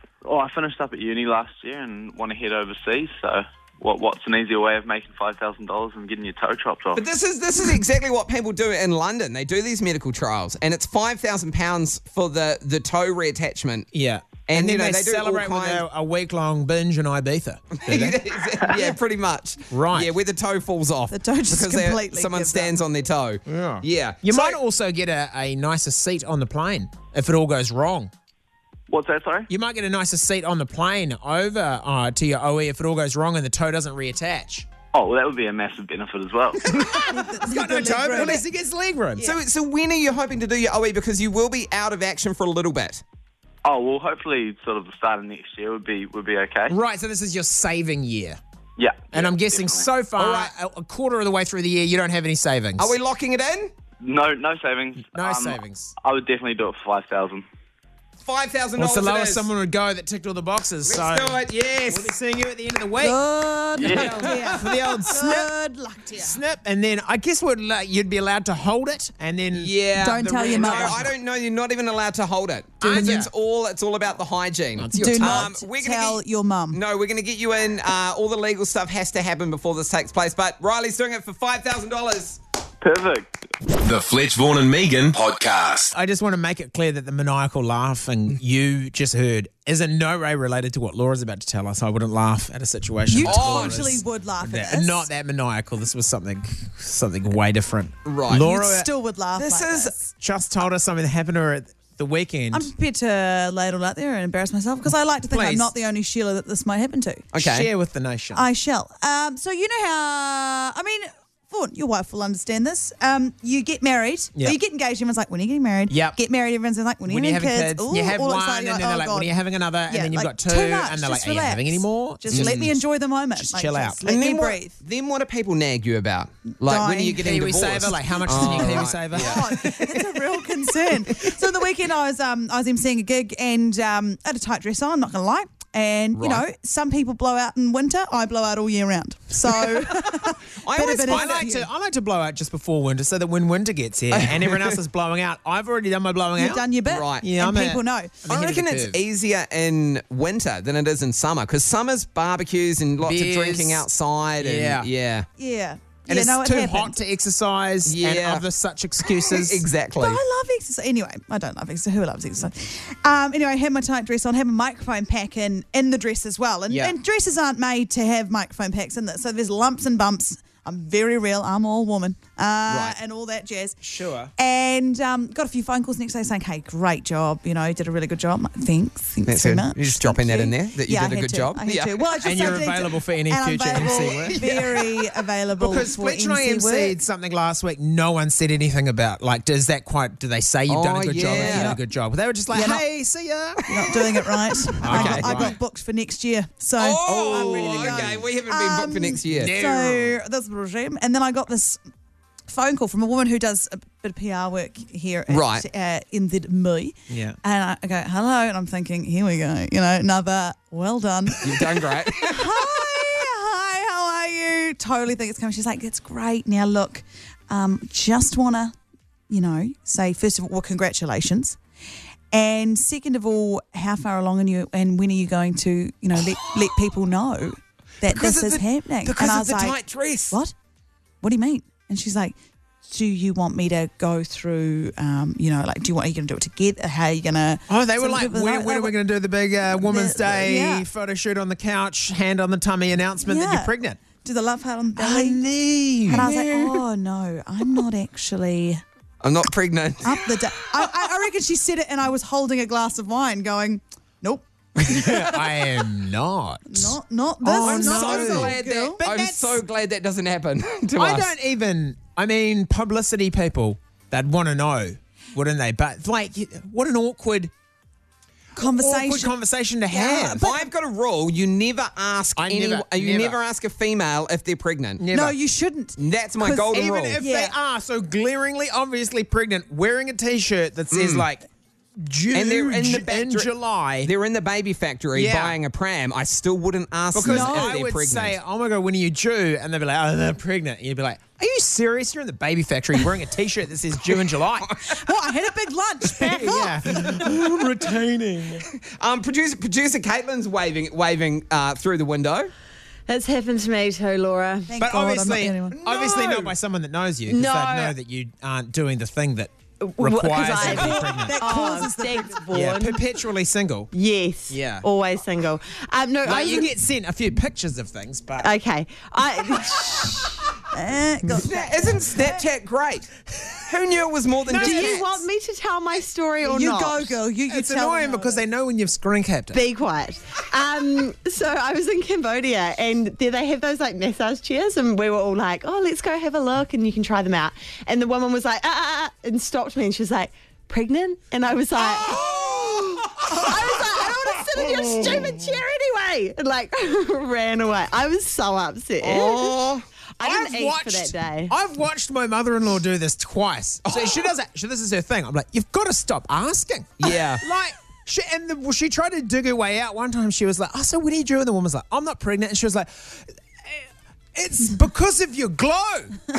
I finished up at uni last year and want to head overseas, so what's an easier way of making $5,000 and getting your toe chopped off? But this is exactly what people do in London. They do these medical trials, and it's £5,000 for the toe reattachment. Yeah. And, And then you know, they they do all celebrate with kind- a week-long binge in Ibiza. do they? Yeah, pretty much. Right. Yeah, where the toe falls off. The toe just because completely someone gives stands on their toe. Yeah. Yeah. You So- might also get a nicer seat on the plane if it all goes wrong. What's that, sorry? You might get a nicer seat on the plane over to your OE if it all goes wrong and the toe doesn't reattach. Oh, well, that would be a massive benefit as well. He's got no toe, but at least he gets leg room. So when are you hoping to do your OE? Because you will be out of action for a little bit. Oh, well, hopefully sort of the start of next year would be okay. Right, so this is your saving year. Yeah. And yeah, I'm guessing definitely. so far, All right. a quarter of the way through the year, you don't have any savings. Are we locking it in? No savings. No savings. I would definitely do it for $5,000. $5,000. What's the it lowest is. someone would go that ticked all the boxes? Let's so do it. Yes. we'll be seeing you at the end of the week. Good Yeah. luck to you. For the old snip. Good luck to you. Snip, and then I guess you'd be allowed to hold it, and then Yeah. Don't tell your No, mother. I don't know. You're not even allowed to hold it. Aren't Because ya? it's all about the hygiene. It's your Do toe. not we're gonna tell get- your mum. No, we're going to get you in. All the legal stuff has to happen before this takes place. But Riley's doing it for $5,000. Perfect. The Fletch, Vaughan and Megan podcast. I just want to make it clear that the maniacal laughing you just heard is in no way related to what Laura's about to tell us. I wouldn't laugh at a situation. You like Laura's. totally would laugh at this. Not that maniacal. This was something way different. Right. Laura You still would laugh This like is- this. just told us something that happened to her at the weekend. I'm prepared to lay it all out there and embarrass myself because I like to think I'm Please. not the only Sheila that this might happen to. Okay. Share with the nation. I shall. So you know how, Vaughan, your wife will understand this. You get married, Yeah. or you get engaged, everyone's like, when are you getting married? Yep. Get married, everyone's like, when are when you you're having having kids? kids, Ooh, you have all one, excited, and then oh, they're like, God. when are you having another? And Yeah, then you've like, got two, too much, and they're like, just are you having any relax. more? Just let me enjoy the moment. Just Like, chill just out. Let me then breathe. Then what do people nag you about? Like when are you Dying. getting Kiwi divorced? saver, like how much is in your Kiwi saver? God, it's a real concern. So the weekend I was emceeing a gig and I had a tight dress on, not gonna lie. And you know, Right. some people blow out in winter. I blow out all year round. So I always bit of find an- that I like to blow out just before winter so that when winter gets here and everyone else is blowing out, I've already done my blowing you've out. done your bit, Right. Yeah, and I'm people know. I'm I ahead of reckon the it's curve. easier in winter than it is in summer because summer's barbecues and lots Beers. of drinking outside. And, Yeah. yeah. Yeah, And yeah, it's no, it too happened. hot to exercise Yeah. and other such excuses. Exactly. But I love exercise. Anyway, I don't love exercise. Who loves exercise? Anyway, I had my tight dress on, have a microphone pack in the dress as well. And, Yeah. and dresses aren't made to have microphone packs in there. So there's lumps and bumps. I'm very real. I'm all woman. And all that jazz. Sure. And got a few phone calls next day saying, hey, great job. You know, you did a really good job. I'm like, thanks That's very good. much. You're just dropping Thank that in you. there, that you Yeah, did I a had good to. job? I had Yeah. to. Well, I just And you're I did- available for any and I'm future available, MC work? Very available Because for Fletch and I MC work. MC'd something last week, no one said anything about, like, do they say you've done Oh, a good job? If yeah. you did a good job. They were just like, You're not- hey, see ya. You're not doing it right. I right. got booked for next year. So Oh, I'm ready to go. okay. We haven't been booked for next year. So that's a shame. And then I got this phone call from a woman who does a bit of PR work here Right. at in the Me. Yeah. And I go, hello, and I'm thinking, here we go. Another well done. You've done great. Hi, how are you? Totally think it's coming. She's like, it's great. Now look, just want to, say first of all, well, congratulations. And second of all, how far along are you and when are you going to, let people know that Because this of is the- happening? because and I of was the like, tight dress. What? What do you mean? And she's like, do you want me to go through, are you going to do it together? How are you going to? Oh, they were like, when are we going to do the big Women's Day yeah. photo shoot on the couch, hand on the tummy announcement that Yeah. you're pregnant? Do the love heart on the I belly? know. And I was like, oh no, I'm not actually I'm not pregnant. up the day. I reckon she said it and I was holding a glass of wine going, nope, I am not. not this. Oh, I'm no. so glad girl. that I'm so glad that doesn't happen to I us. don't even, publicity people, they'd want to know, wouldn't they? But what an awkward conversation to have. I've got a rule: you never ask never. never ask a female if they're pregnant. No, you shouldn't. That's my 'Cause golden Even rule. if Yeah. they are so glaringly, obviously pregnant, wearing a T-shirt that says June And they're in the in July. They're in the baby factory Yeah. buying a pram. I still wouldn't ask Because them if I they're would pregnant. say, oh my God, when are you due? And they'd be like, oh, they're pregnant. And you'd be like, are you serious? You're in the baby factory wearing a T-shirt that says June and July. Well, I had a big lunch. Back off. Yeah. I'm retaining. Producer Caitlin's waving through the window. That's happened to me too, Laura. Thank But God obviously, I'm not the only one. obviously not by someone that knows you, because No. they'd know that you aren't doing the thing that Because requires I- you to be pregnant. That causes the thanks, Vaughan. Yeah, perpetually single. Yes. Yeah. Always single. No, I Like, you was- get sent a few pictures of things, but Okay. Isn't Snapchat great? Who knew it was more than Do just you cats? want me to tell my story or You not? go, girl. You it's tell annoying them. because they know when you've screen capped it. Be quiet. So I was in Cambodia and there they have those like massage chairs and we were all like, oh, let's go have a look and you can try them out. And the woman was like, and stopped me and she was like, pregnant? And I was like, I don't want to sit in your stupid chair anyway. And like ran away. I was so upset. Oh, I didn't eat for that day. I've watched my mother-in-law do this twice. So she does it. This is her thing. I'm like, you've got to stop asking. yeah. Like, she tried to dig her way out. One time she was like, oh, so when are you due? And the woman's like, I'm not pregnant. And she was like, it's because of your glow.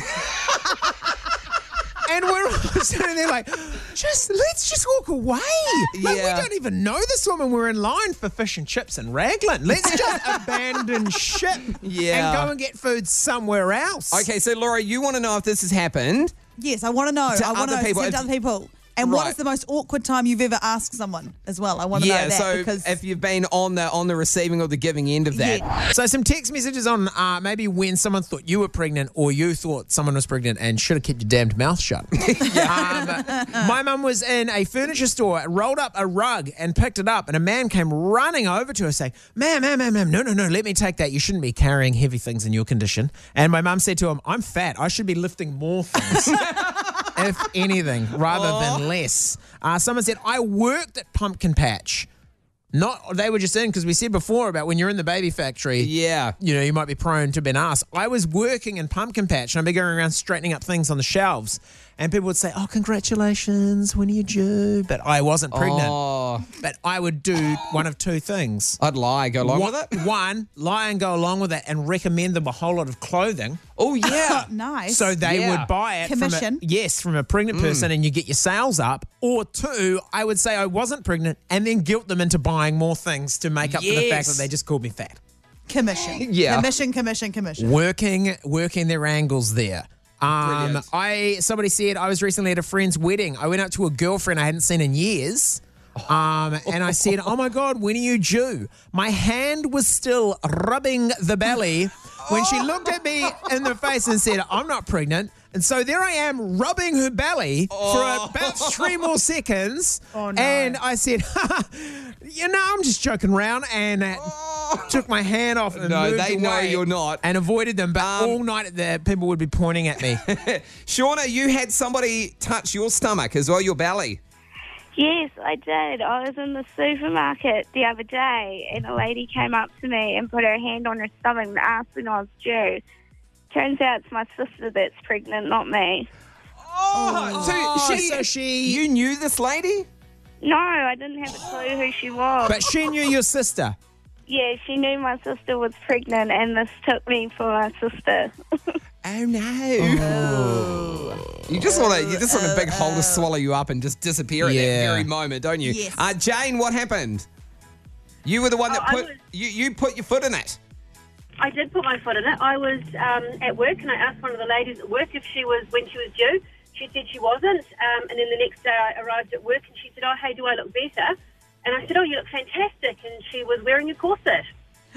And we're all sitting there like, let's just walk away. Like, Yeah. we don't even know this woman. We're in line for fish and chips and Raglan. Let's just abandon ship Yeah. and go and get food somewhere else. Okay, so Laura, you want to know if this has happened? Yes, I want to know. To I want other to know people, to if- other people. And what Right. is the most awkward time you've ever asked someone as well? I want to know that so because if you've been on the receiving or the giving end of that. Yeah. So some text messages on maybe when someone thought you were pregnant or you thought someone was pregnant and should have kept your damned mouth shut. My mum was in a furniture store, rolled up a rug and picked it up, and a man came running over to her saying, ma'am, no, let me take that. You shouldn't be carrying heavy things in your condition. And my mum said to him, I'm fat. I should be lifting more things. If anything, rather than less. Someone said, I worked at Pumpkin Patch. They were just in, because we said before about when you're in the baby factory, Yeah. you might be prone to being asked. I was working in Pumpkin Patch and I'd be going around straightening up things on the shelves. And people would say, oh, congratulations, when are you due? But I wasn't pregnant. Oh, But I would do one of two things. I'd lie, go along with it. One, lie and go along with it and recommend them a whole lot of clothing. Oh, yeah. nice. So they Yeah. would buy it Commission. from a pregnant person and you get your sales up. Or two, I would say I wasn't pregnant and then guilt them into buying more things to make up for the fact Yes. that they just called me fat. commission. Yeah. Commission. Working their angles there. Brilliant. Somebody said I was recently at a friend's wedding. I went up to a girlfriend I hadn't seen in years. And I said, oh my God, when are you due? My hand was still rubbing the belly when she looked at me in the face and said, I'm not pregnant. And so there I am rubbing her belly for about 3 more seconds. Oh, no. And I said, I'm just joking around, and took my hand off and No, moved they know away you're not. and avoided them. But all night the people would be pointing at me. Shauna, you had somebody touch your stomach as well, your belly. Yes, I did. I was in the supermarket the other day and a lady came up to me and put her hand on her stomach and asked when I was due. Turns out it's my sister that's pregnant, not me. So you knew this lady? No, I didn't have a clue who she was. But she knew your sister. Yeah, she knew my sister was pregnant, and this took me for my sister. Oh no! You just want a big hole to swallow you up and just disappear at that very moment, don't you? Yes. Jane, what happened? You were the one that I you put your foot in it. I did put my foot in it. I was at work and I asked one of the ladies at work if she was when she was due. She said she wasn't. And then the next day I arrived at work and she said, "Oh, hey, do I look better?" And I said, "Oh, you look fantastic." And she was wearing a corset.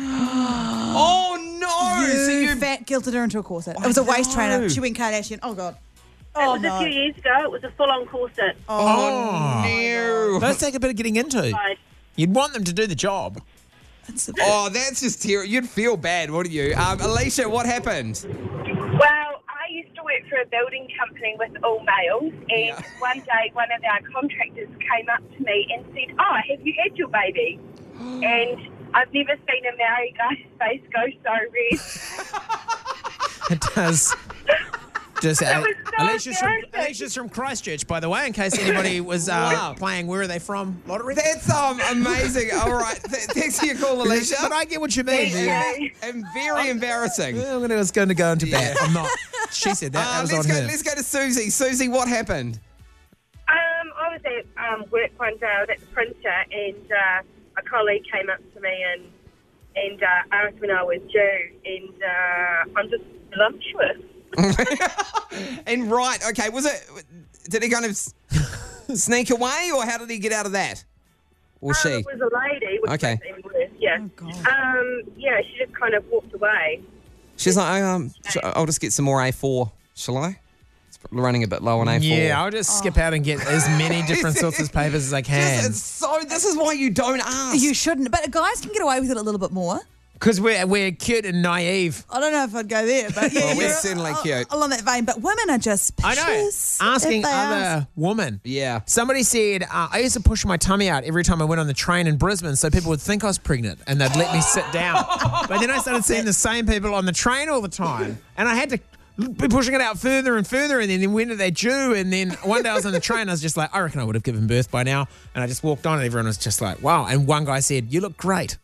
Oh no! You fat guilted her into a corset. It was a waist trainer. She went Kardashian. Oh, God. It was a few years ago. It was a full-on corset. Oh no! Those take a bit of getting into. Right. You'd want them to do the job. Oh, that's just terrible. You'd feel bad, wouldn't you? Alicia, what happened? Well, I used to work for a building company with all males, and one day one of our contractors came up to me and said, "Oh, have you had your baby?" And I've never seen a Maori guy's face go so red. It does. Just It was so Alicia's from Christchurch, by the way, in case anybody was playing Where Are They From lottery. That's amazing. All right. Thanks for your call, Alicia. But I get what you mean. And very embarrassing. Well, I was going to go into bat. I'm not. She said that. That was on her. Let's go to Susie. Susie, what happened? I was at work one day. I was at the printer, and a colleague came up to me and asked when I was due, and I'm just voluptuous. And right, okay, did he kind of sneak away, or how did he get out of that? Or she? It was a lady, which Okay. was even worse, yeah. Oh, God. Yeah, she just kind of walked away. She's like, I'll just get some more A4, shall I? It's running a bit low on A4. Yeah, I'll just skip out and get as many different sorts of papers as I can. This is why you don't ask. You shouldn't. But guys can get away with it a little bit more. Because we're cute and naive. I don't know if I'd go there, but yeah, Well, we're certainly cute. Along that vein. But women are just I know. precious. Asking if they other ask. women. Yeah. Somebody said, I used to push my tummy out every time I went on the train in Brisbane so people would think I was pregnant and they'd let me sit down. But then I started seeing the same people on the train all the time and I had to be pushing it out further and further, and then when are they due? And then one day I was on the train, I was just like, I reckon I would have given birth by now. And I just walked on and everyone was just like, wow. And one guy said, "You look great."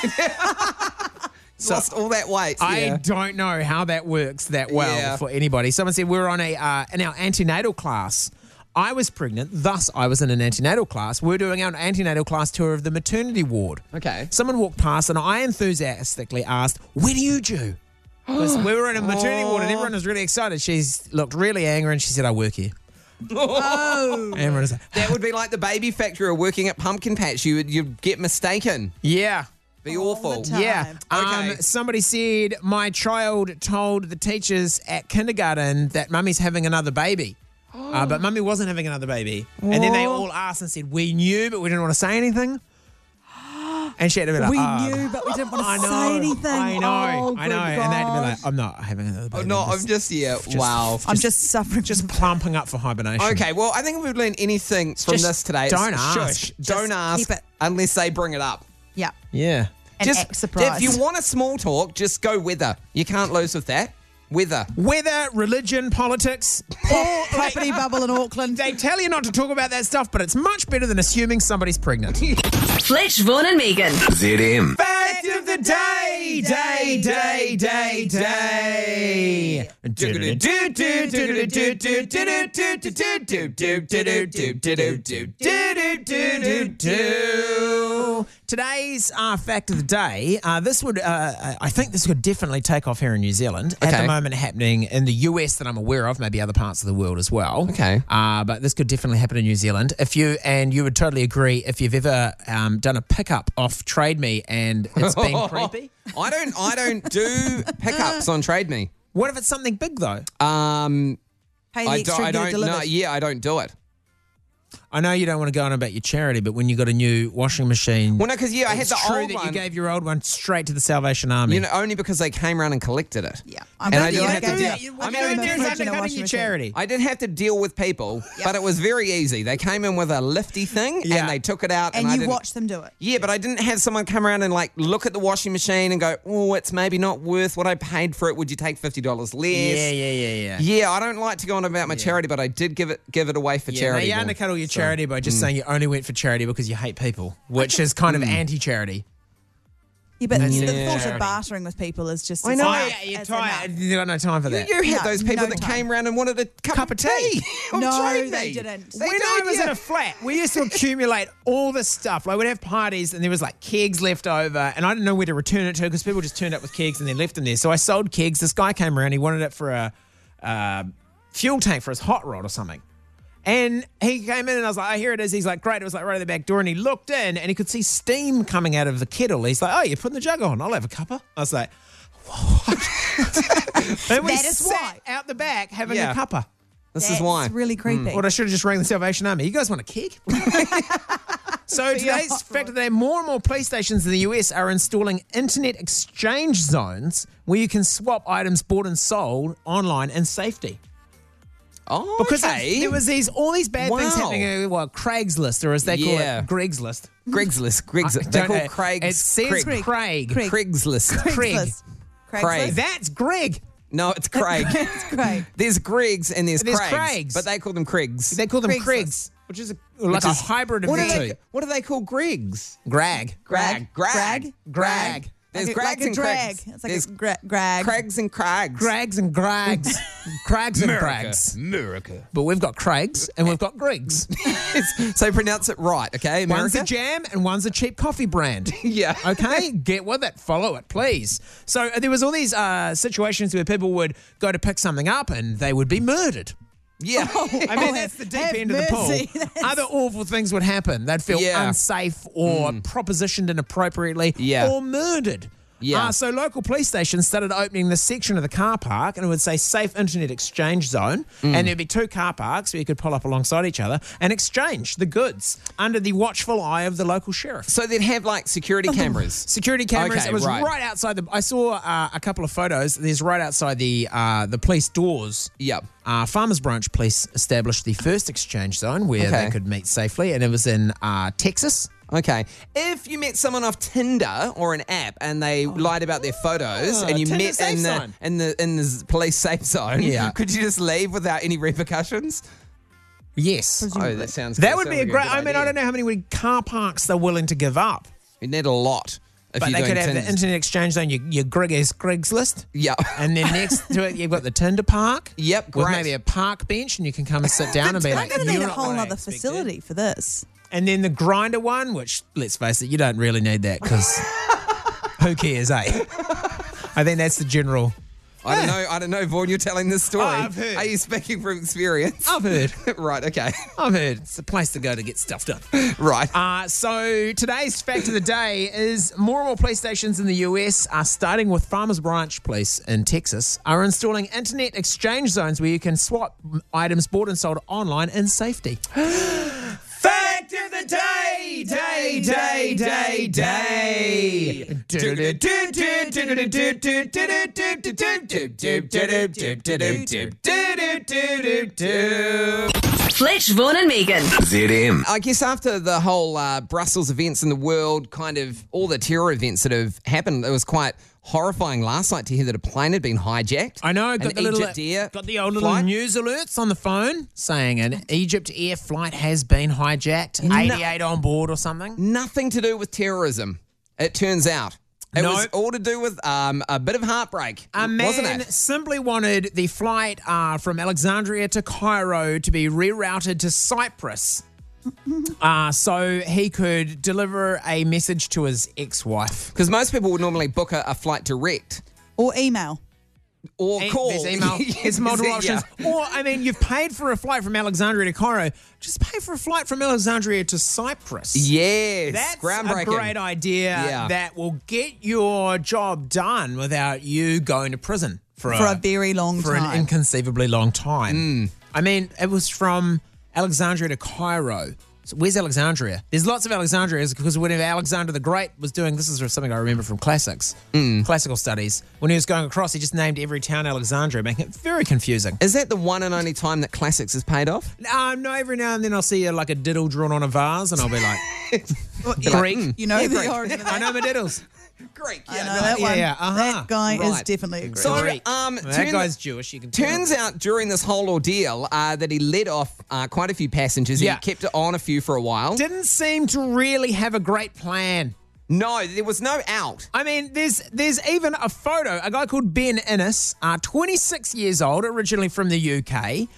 Lost all that weight. I don't know how that works that well for anybody. Someone said we were on in our antenatal class. I was pregnant, thus I was in an antenatal class. We're doing our antenatal class tour of the maternity ward. Okay. Someone walked past and I enthusiastically asked, "When are you due?" Because we were in a maternity ward and everyone was really excited. She's looked really angry and she said, "I work here." Oh. Everyone was like, That would be like the baby factory or working at Pumpkin Patch. You'd get mistaken. yeah. Be awful. the time. Yeah. Okay. Somebody said, my child told the teachers at kindergarten that mummy's having another baby. But mummy wasn't having another baby. And then they all asked and said, "We knew, but we didn't want to say anything." And she had to be like, We knew, but we didn't want to say anything. I know. Oh, I know. good And they had to be God. like, "I'm not having another baby." I'm just wow. I'm just suffering. Just plumping up for hibernation. Okay, well, I think if we've learned anything from Just this today, don't it's ask. shush. Just Don't ask keep it. unless they bring it up. Yeah. Yeah. And act surprised. If you want a small talk, just go weather. You can't lose with that. Weather. Weather, religion, politics, all Property bubble in Auckland. They tell you not to talk about that stuff, but it's much better than assuming somebody's pregnant. Fletch, Vaughan and Megan. ZM. Fact of the day, day. Today's fact of the day. This would, I think, this could definitely take off here in New Zealand. At the moment, happening in the US that I'm aware of, maybe other parts of the world as well. Okay. But this could definitely happen in New Zealand. You would totally agree if you've ever done a pickup off Trade Me and it's been creepy. I don't do pickups on Trade Me. What if it's something big though? Pay the extra I to get it don't delivered. know. Yeah, I don't do it. I know you don't want to go on about your charity, but when you got a new washing machine, Well, no, because I had it's the true old that one. you gave your old one straight to the Salvation Army. Only because they came around and collected it. Yeah. And I didn't glad have you to gave deal. that. You- What you you're gave doing them is a fridge and a undercutting washing your machine. charity. I didn't have to deal with people, but it was very easy. They came in with a lifty thing Yeah. and they took it out. And I you didn't- watch them do it. Yeah, but I didn't have someone come around and look at the washing machine and go, oh, it's maybe not worth what I paid for it. Would you take $50 less? Yeah. Yeah, I don't like to go on about my charity, but I did give it away for Yeah, charity. now you undercut all your charity by just saying you only went for charity because you hate people, which is kind of anti-charity. Yeah, but the Yeah. thought Charity. of bartering with people is just. I know. enough. You're It's tired. enough. You got no time for that. You had No, those people no that time. came around and wanted a cup of tea. No, Treat they me. didn't. They When did, I was yeah. in a flat, we used to accumulate all this stuff. Like we'd have parties and there was kegs left over and I didn't know where to return it to because people just turned up with kegs and then left them there. So I sold kegs. This guy came around. He wanted it for a fuel tank for his hot rod or something. And he came in and I was like, oh, here it is. He's like, great. It was right at the back door. And he looked in and he could see steam coming out of the kettle. He's like, oh, you're putting the jug on. I'll have a cuppa. I was like, what? And we That is sat why. out the back having Yeah. a cuppa. This That's is why. really creepy. What I should have just rang the Salvation Army. You guys want a keg? So today's fact of the day, more and more police stations in the US are installing internet exchange zones where you can swap items bought and sold online in safety. Oh, Because okay. there was all these bad things Wow. happening. Well, Craigslist, or as they call Yeah. it, Craigslist. Craigslist. They call Craig's. It says Craig. Craig. Craigslist. Craig. Craig. That's Greg. No, it's Craig. It's Craig. There's Greg's and there's There's Craigs, Craigs. but they call them Craigs. They call them Craigslist. Craigs, which is a hybrid of What the do they? two. What do they call Greg's? Grag. Grag. Grag. There's like Grags a and drag. Craigs. It's like There's a grag. Craigs and Craigs. Grags and Grags. Crags and Crags. America. But we've got Craigs and we've got Gregs. So pronounce it right, okay, America? One's a jam and one's a cheap coffee brand. Yeah. Okay? Get with it. Follow it, please. So there was all these situations where people would go to pick something up and they would be murdered. Yeah. I mean, that's the deep have end of the mercy. pool. Other awful things would happen. They'd feel Yeah. unsafe or propositioned inappropriately Yeah. or murdered. Yeah. So local police stations started opening this section of the car park and it would say safe internet exchange zone. And there'd be two car parks where you could pull up alongside each other and exchange the goods under the watchful eye of the local sheriff. So they'd have security cameras. Security cameras. Okay, It was right. right outside the. I saw a couple of photos. There's right outside the police doors. Yep. Farmers Branch Police established the first exchange zone where Okay. they could meet safely, and it was in Texas. Okay. If you met someone off Tinder or an app and they lied about their photos and you Tinder met safe in zone. the police safe zone, Yeah. could you just leave without any repercussions? Yes, Oh, that sounds. that would be a sounds great. good I mean, idea. I don't know how many car parks they're willing to give up, You need a lot. If but you're they could doing have the Tinder. internet exchange zone. Your Craigslist. Yeah. And then next to it, you've got the Tinder park. Yep, With great. maybe a park bench, and you can come and sit down and be I'm like, going to "You're need a not whole what I other expected." facility for this. And then the grinder one, which, let's face it, you don't really need that because who cares, eh? I think that's the general. I don't know, Vaughan, you're telling this story. Oh, I've heard. Are you speaking from experience? I've heard. Right, okay. I've heard. It's a place to go to get stuff done. Right. So today's fact of the day is more and more police stations in the US, starting with Farmers Branch Police in Texas, are installing internet exchange zones where you can swap items bought and sold online in safety. Fact of the day, Fletch, Vaughan and Megan. ZM. I guess after the whole Brussels events in the world, kind of all the terror events that have happened, it was quite horrifying last night to hear that a plane had been hijacked. I know, An got the little, Egypt Air got the old little flight. news alerts on the phone saying an Egypt Air flight has been hijacked, 88 on board or something. Nothing to do with terrorism, it turns out. It No. was all to do with a bit of heartbreak, A wasn't man it? simply wanted the flight from Alexandria to Cairo to be rerouted to Cyprus so he could deliver a message to his ex-wife. Because most people would normally book a flight direct Or email. or call. There's email. There's multiple options. Or, I mean, you've paid for a flight from Alexandria to Cairo. Just pay for a flight from Alexandria to Cyprus. Yes, That's groundbreaking. a great idea Yeah. that will get your job done without you going to prison for a very long for an time. inconceivably long time. I mean, it was from Alexandria to Cairo. So where's Alexandria? There's lots of Alexandrias because whenever Alexander the Great was doing, this is something I remember from classical studies. When he was going across, he just named every town Alexandria, making it very confusing. Is that the one and only time that classics has paid off? No, every now and then I'll see like a diddle drawn on a vase and I'll be like, Greek. You know the origin of that? I know my diddles. Greek. I know that one. That guy is Right. definitely a Greek. So, That guy's Jewish. You can tell. turns out during this whole ordeal that he let off quite a few passengers. Yeah. He kept it on a few for a while. Didn't seem to really have a great plan. No, there was no out. I mean, there's even a photo. A guy called Ben Innes, 26 years old, originally from the UK.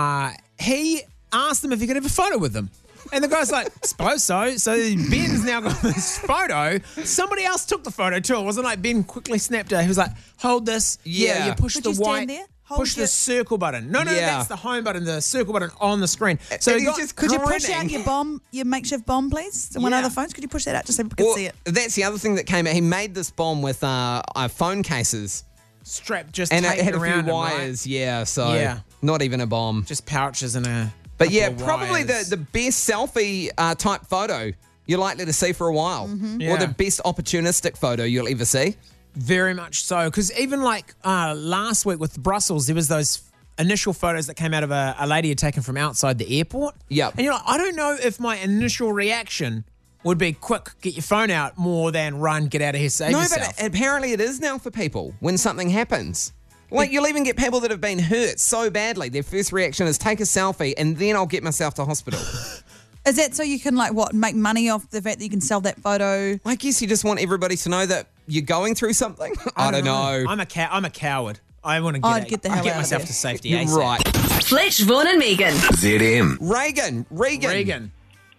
He asked them if he could have a photo with them. And the guy's like, suppose so. So Ben's now got this photo. Somebody else took the photo too. It wasn't like Ben quickly snapped it. He was like, hold this. Yeah. You push Could the you stand white. there? Push the circle button. No, Yeah. that's the home button, the circle button on the screen. So he he's got, just Could you push out grinning. your makeshift bomb, please? One Yeah. of the phones. Could you push that out just so people can Well, see it? that's the other thing that came out. He made this bomb with phone cases. strapped just And it taped had a around few him, right? wires, yeah, so Yeah. not even a bomb. Just pouches and a But couple yeah, of probably wires. the best selfie type photo you're likely to see for a while. Or Yeah. the best opportunistic photo you'll ever see. Very much so. Because even like last week with Brussels, there was those initial photos that came out of a lady had taken from outside the airport. Yep. And you're like, I don't know if my initial reaction would be quick, get your phone out, more than run, get out of here, save No, yourself. but apparently it is now for people when something happens. Like, you'll even get people that have been hurt so badly, their first reaction is take a selfie and then I'll get myself to hospital. Is that so you can make money off the fact that you can sell that photo? I guess you just want everybody to know that you're going through something. I don't know. I'm a coward. I want to I'd get the hell out of myself there. to safety. You're ASAP. right. Fletch, Vaughan and Megan. ZM. Reagan. Reagan.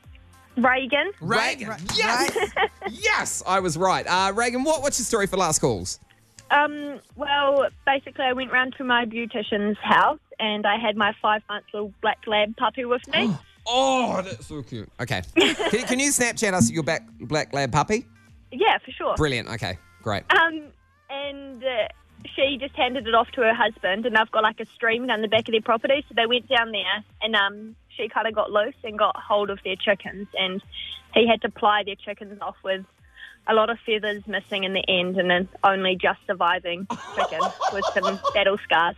Reagan. Yes. Yes, I was right. Reagan, what's your story for last calls? Well, basically, I went round to my beautician's house and I had my 5-month-old black lab puppy with me. Oh, that's so cute. Okay. Can you Snapchat us your black lab puppy? Yeah, for sure. Brilliant. Okay, great. And she just handed it off to her husband, and I've got like a stream down the back of their property. So they went down there, and she kind of got loose and got hold of their chickens, and he had to ply their chickens off with a lot of feathers missing in the end, and then only just surviving chicken with some battle scars.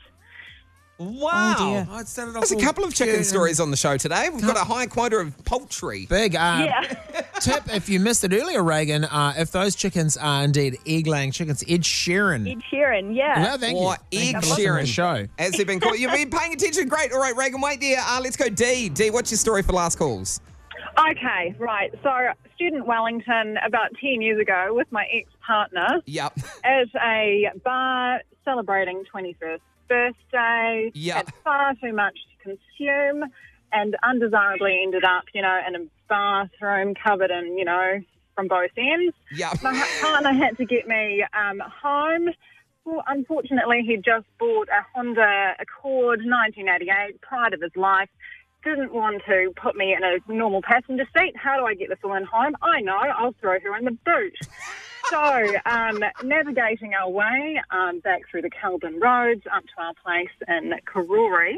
Wow. Oh, dear. Oh, it started off There's a all couple of chicken cute stories on the show today. We've got a high quota of poultry. Big. Yeah. Tip, if you missed it earlier, Reagan, if those chickens are indeed egg-laying chickens, Ed Sheeran. Ed Sheeran, yeah. Well, thank Or you. Egg Thank you for listening to Sheeran. the show. As they've been called. You've been paying attention. Great. All right, Reagan, wait there. Let's go D. D, what's your story for last calls? Okay, right. So, student Wellington about 10 years ago with my ex-partner Yep. at a bar celebrating 21st birthday. Yeah. Had far too much to consume and undesirably ended up, in a bathroom covered in, from both ends. Yep. My partner had to get me home. Well, unfortunately, he'd just bought a Honda Accord 1988, pride of his life. Didn't want to put me in a normal passenger seat. How do I get this woman home? I know, I'll throw her in the boot. So, navigating our way back through the Kelburn roads up to our place in Karori.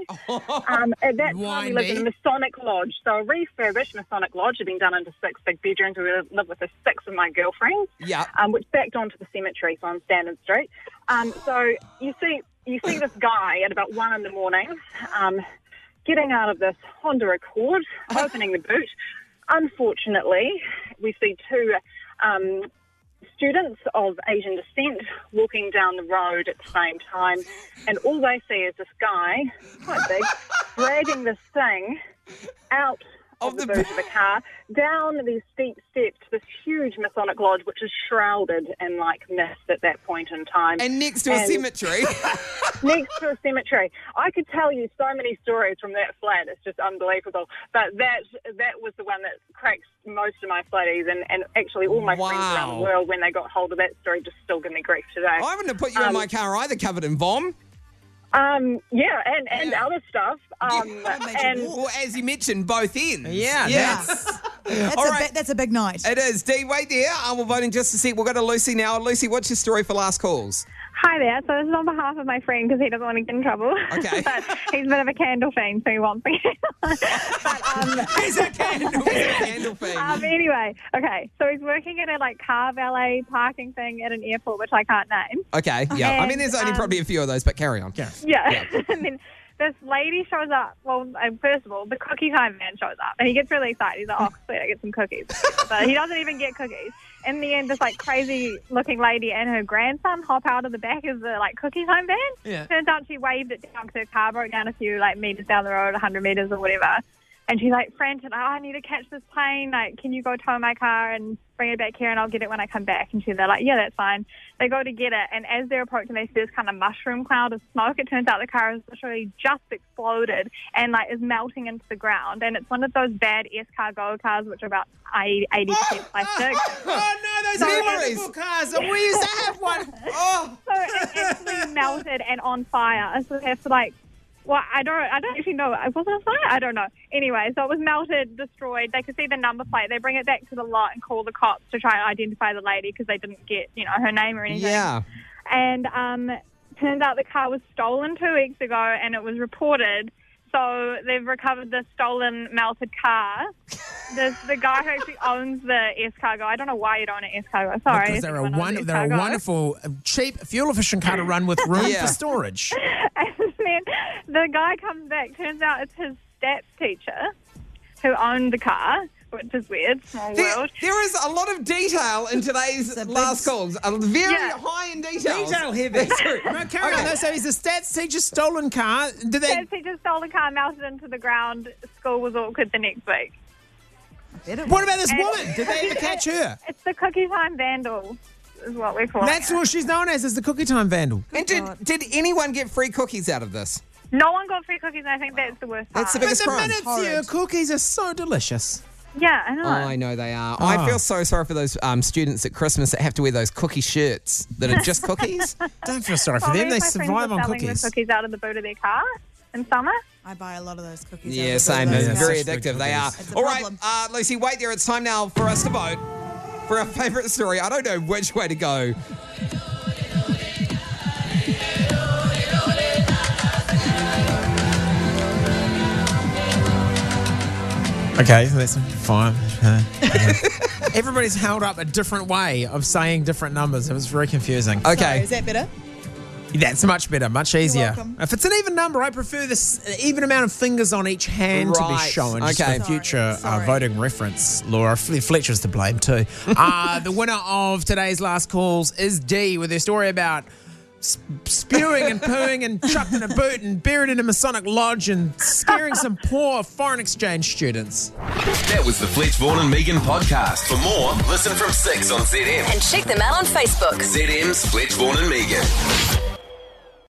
At that time, we lived in a Masonic Lodge. So, a refurbished Masonic Lodge had been done into 6 big bedrooms. We lived with the 6 of my girlfriends, Yeah. which backed onto the cemetery, so on Standard Street. So, you see this guy at about 1 a.m, getting out of this Honda Accord, opening the boot. Unfortunately, we see 2 students of Asian descent walking down the road at the same time, and all they see is this guy, quite big, dragging this thing out of the boot of the car, down these steep steps to this huge Masonic Lodge, which is shrouded in, mist at that point in time. And next to a cemetery. Next to a cemetery. I could tell you so many stories from that flat. It's just unbelievable. But that was the one that cracks most of my flatties, and actually all my friends around the world, when they got hold of that story, just still give me grief today. I wouldn't have put you in my car either, covered in vom. And other stuff. Well, as you mentioned, both ends. Yeah. Yes. That's a big night. It is. D, wait there. We'll vote in just a sec. We'll go to Lucy now. Lucy, what's your story for last calls? Hi there. So this is on behalf of my friend because he doesn't want to get in trouble. Okay. But he's a bit of a candle fiend, so he wants to get He's a candle fiend. Anyway, okay. So he's working at a car valet parking thing at an airport, which I can't name. Okay, yeah. I mean, And, there's only probably a few of those, but carry on. Yeah. And then this lady shows up. Well, first of all, the cookie time man shows up, and he gets really excited. He's like, "Oh, sweet, I get some cookies." But he doesn't even get cookies. In the end, this crazy-looking lady and her grandson hop out of the back of the cookie time van. Yeah. Turns out she waved it down because her car broke down a few meters down the road, 100 meters or whatever. And she's frantic, I need to catch this plane. Can you go tow my car and bring it back here and I'll get it when I come back? And they're like, yeah, that's fine. They go to get it, and as they're approaching, they see this kind of mushroom cloud of smoke. It turns out the car has literally just exploded and is melting into the ground. And it's one of those bad S-Cargo cars, which are about 80% plastic. Oh no, those memories cars. We used to have one. Oh. So it actually melted and on fire. So they have to well, I don't actually know. Was it a fire? I don't know. Anyway, so it was melted, destroyed. They could see the number plate. They bring it back to the lot and call the cops to try and identify the lady because they didn't get, her name or anything. Yeah. And turns out the car was stolen 2 weeks ago and it was reported. So they've recovered the stolen, melted car. The guy who actually owns the S-Cargo. I don't know why you'd own an S-Cargo. Sorry. Because they're a wonderful, cheap, fuel-efficient car to run with room for storage. And then the guy comes back. Turns out it's his stats teacher who owned the car, which is weird. Small world. There is a lot of detail in today's last calls. Very high in detail. Detail heavy. No, carry on. So he's a stats teacher's stolen car. Stats teacher stole the car, melted into the ground. School was awkward the next week. What about this woman? Did they ever catch her? It's the cookie time vandal, is what we call it. That's what she's known as the cookie time vandal. And did anyone get free cookies out of this? No one got free cookies, and I think that's the worst part. That's the biggest crime. But the minutes cookies are so delicious. Yeah, I know. Oh, I know they are. I feel so sorry for those students at Christmas that have to wear those cookie shirts that are just cookies. Don't feel sorry for them. They survive on cookies. Cookies out of the boot of their car in summer. I buy a lot of those cookies. Yeah, same. They're very addictive. They are. It's a All right, problem. Lucy, wait there. It's time now for us to vote for our favourite story. I don't know which way to go. Okay, that's fine. Everybody's held up a different way of saying different numbers. It was very confusing. Okay. So, is that better? That's much better, much easier. welcome. If it's an even number, I prefer this even amount of fingers on each hand to be Right. shown. Just Okay. for future Sorry. voting reference, Laura. Fletcher's to blame too. The winner of today's last calls is D with their story about spewing and pooing and chucked in a boot and buried in a Masonic lodge and scaring some poor foreign exchange students. That was the Fletch, Vaughan and Megan podcast. For more, listen from 6 on ZM. And check them out on Facebook. ZM's Fletch, Vaughan and Megan.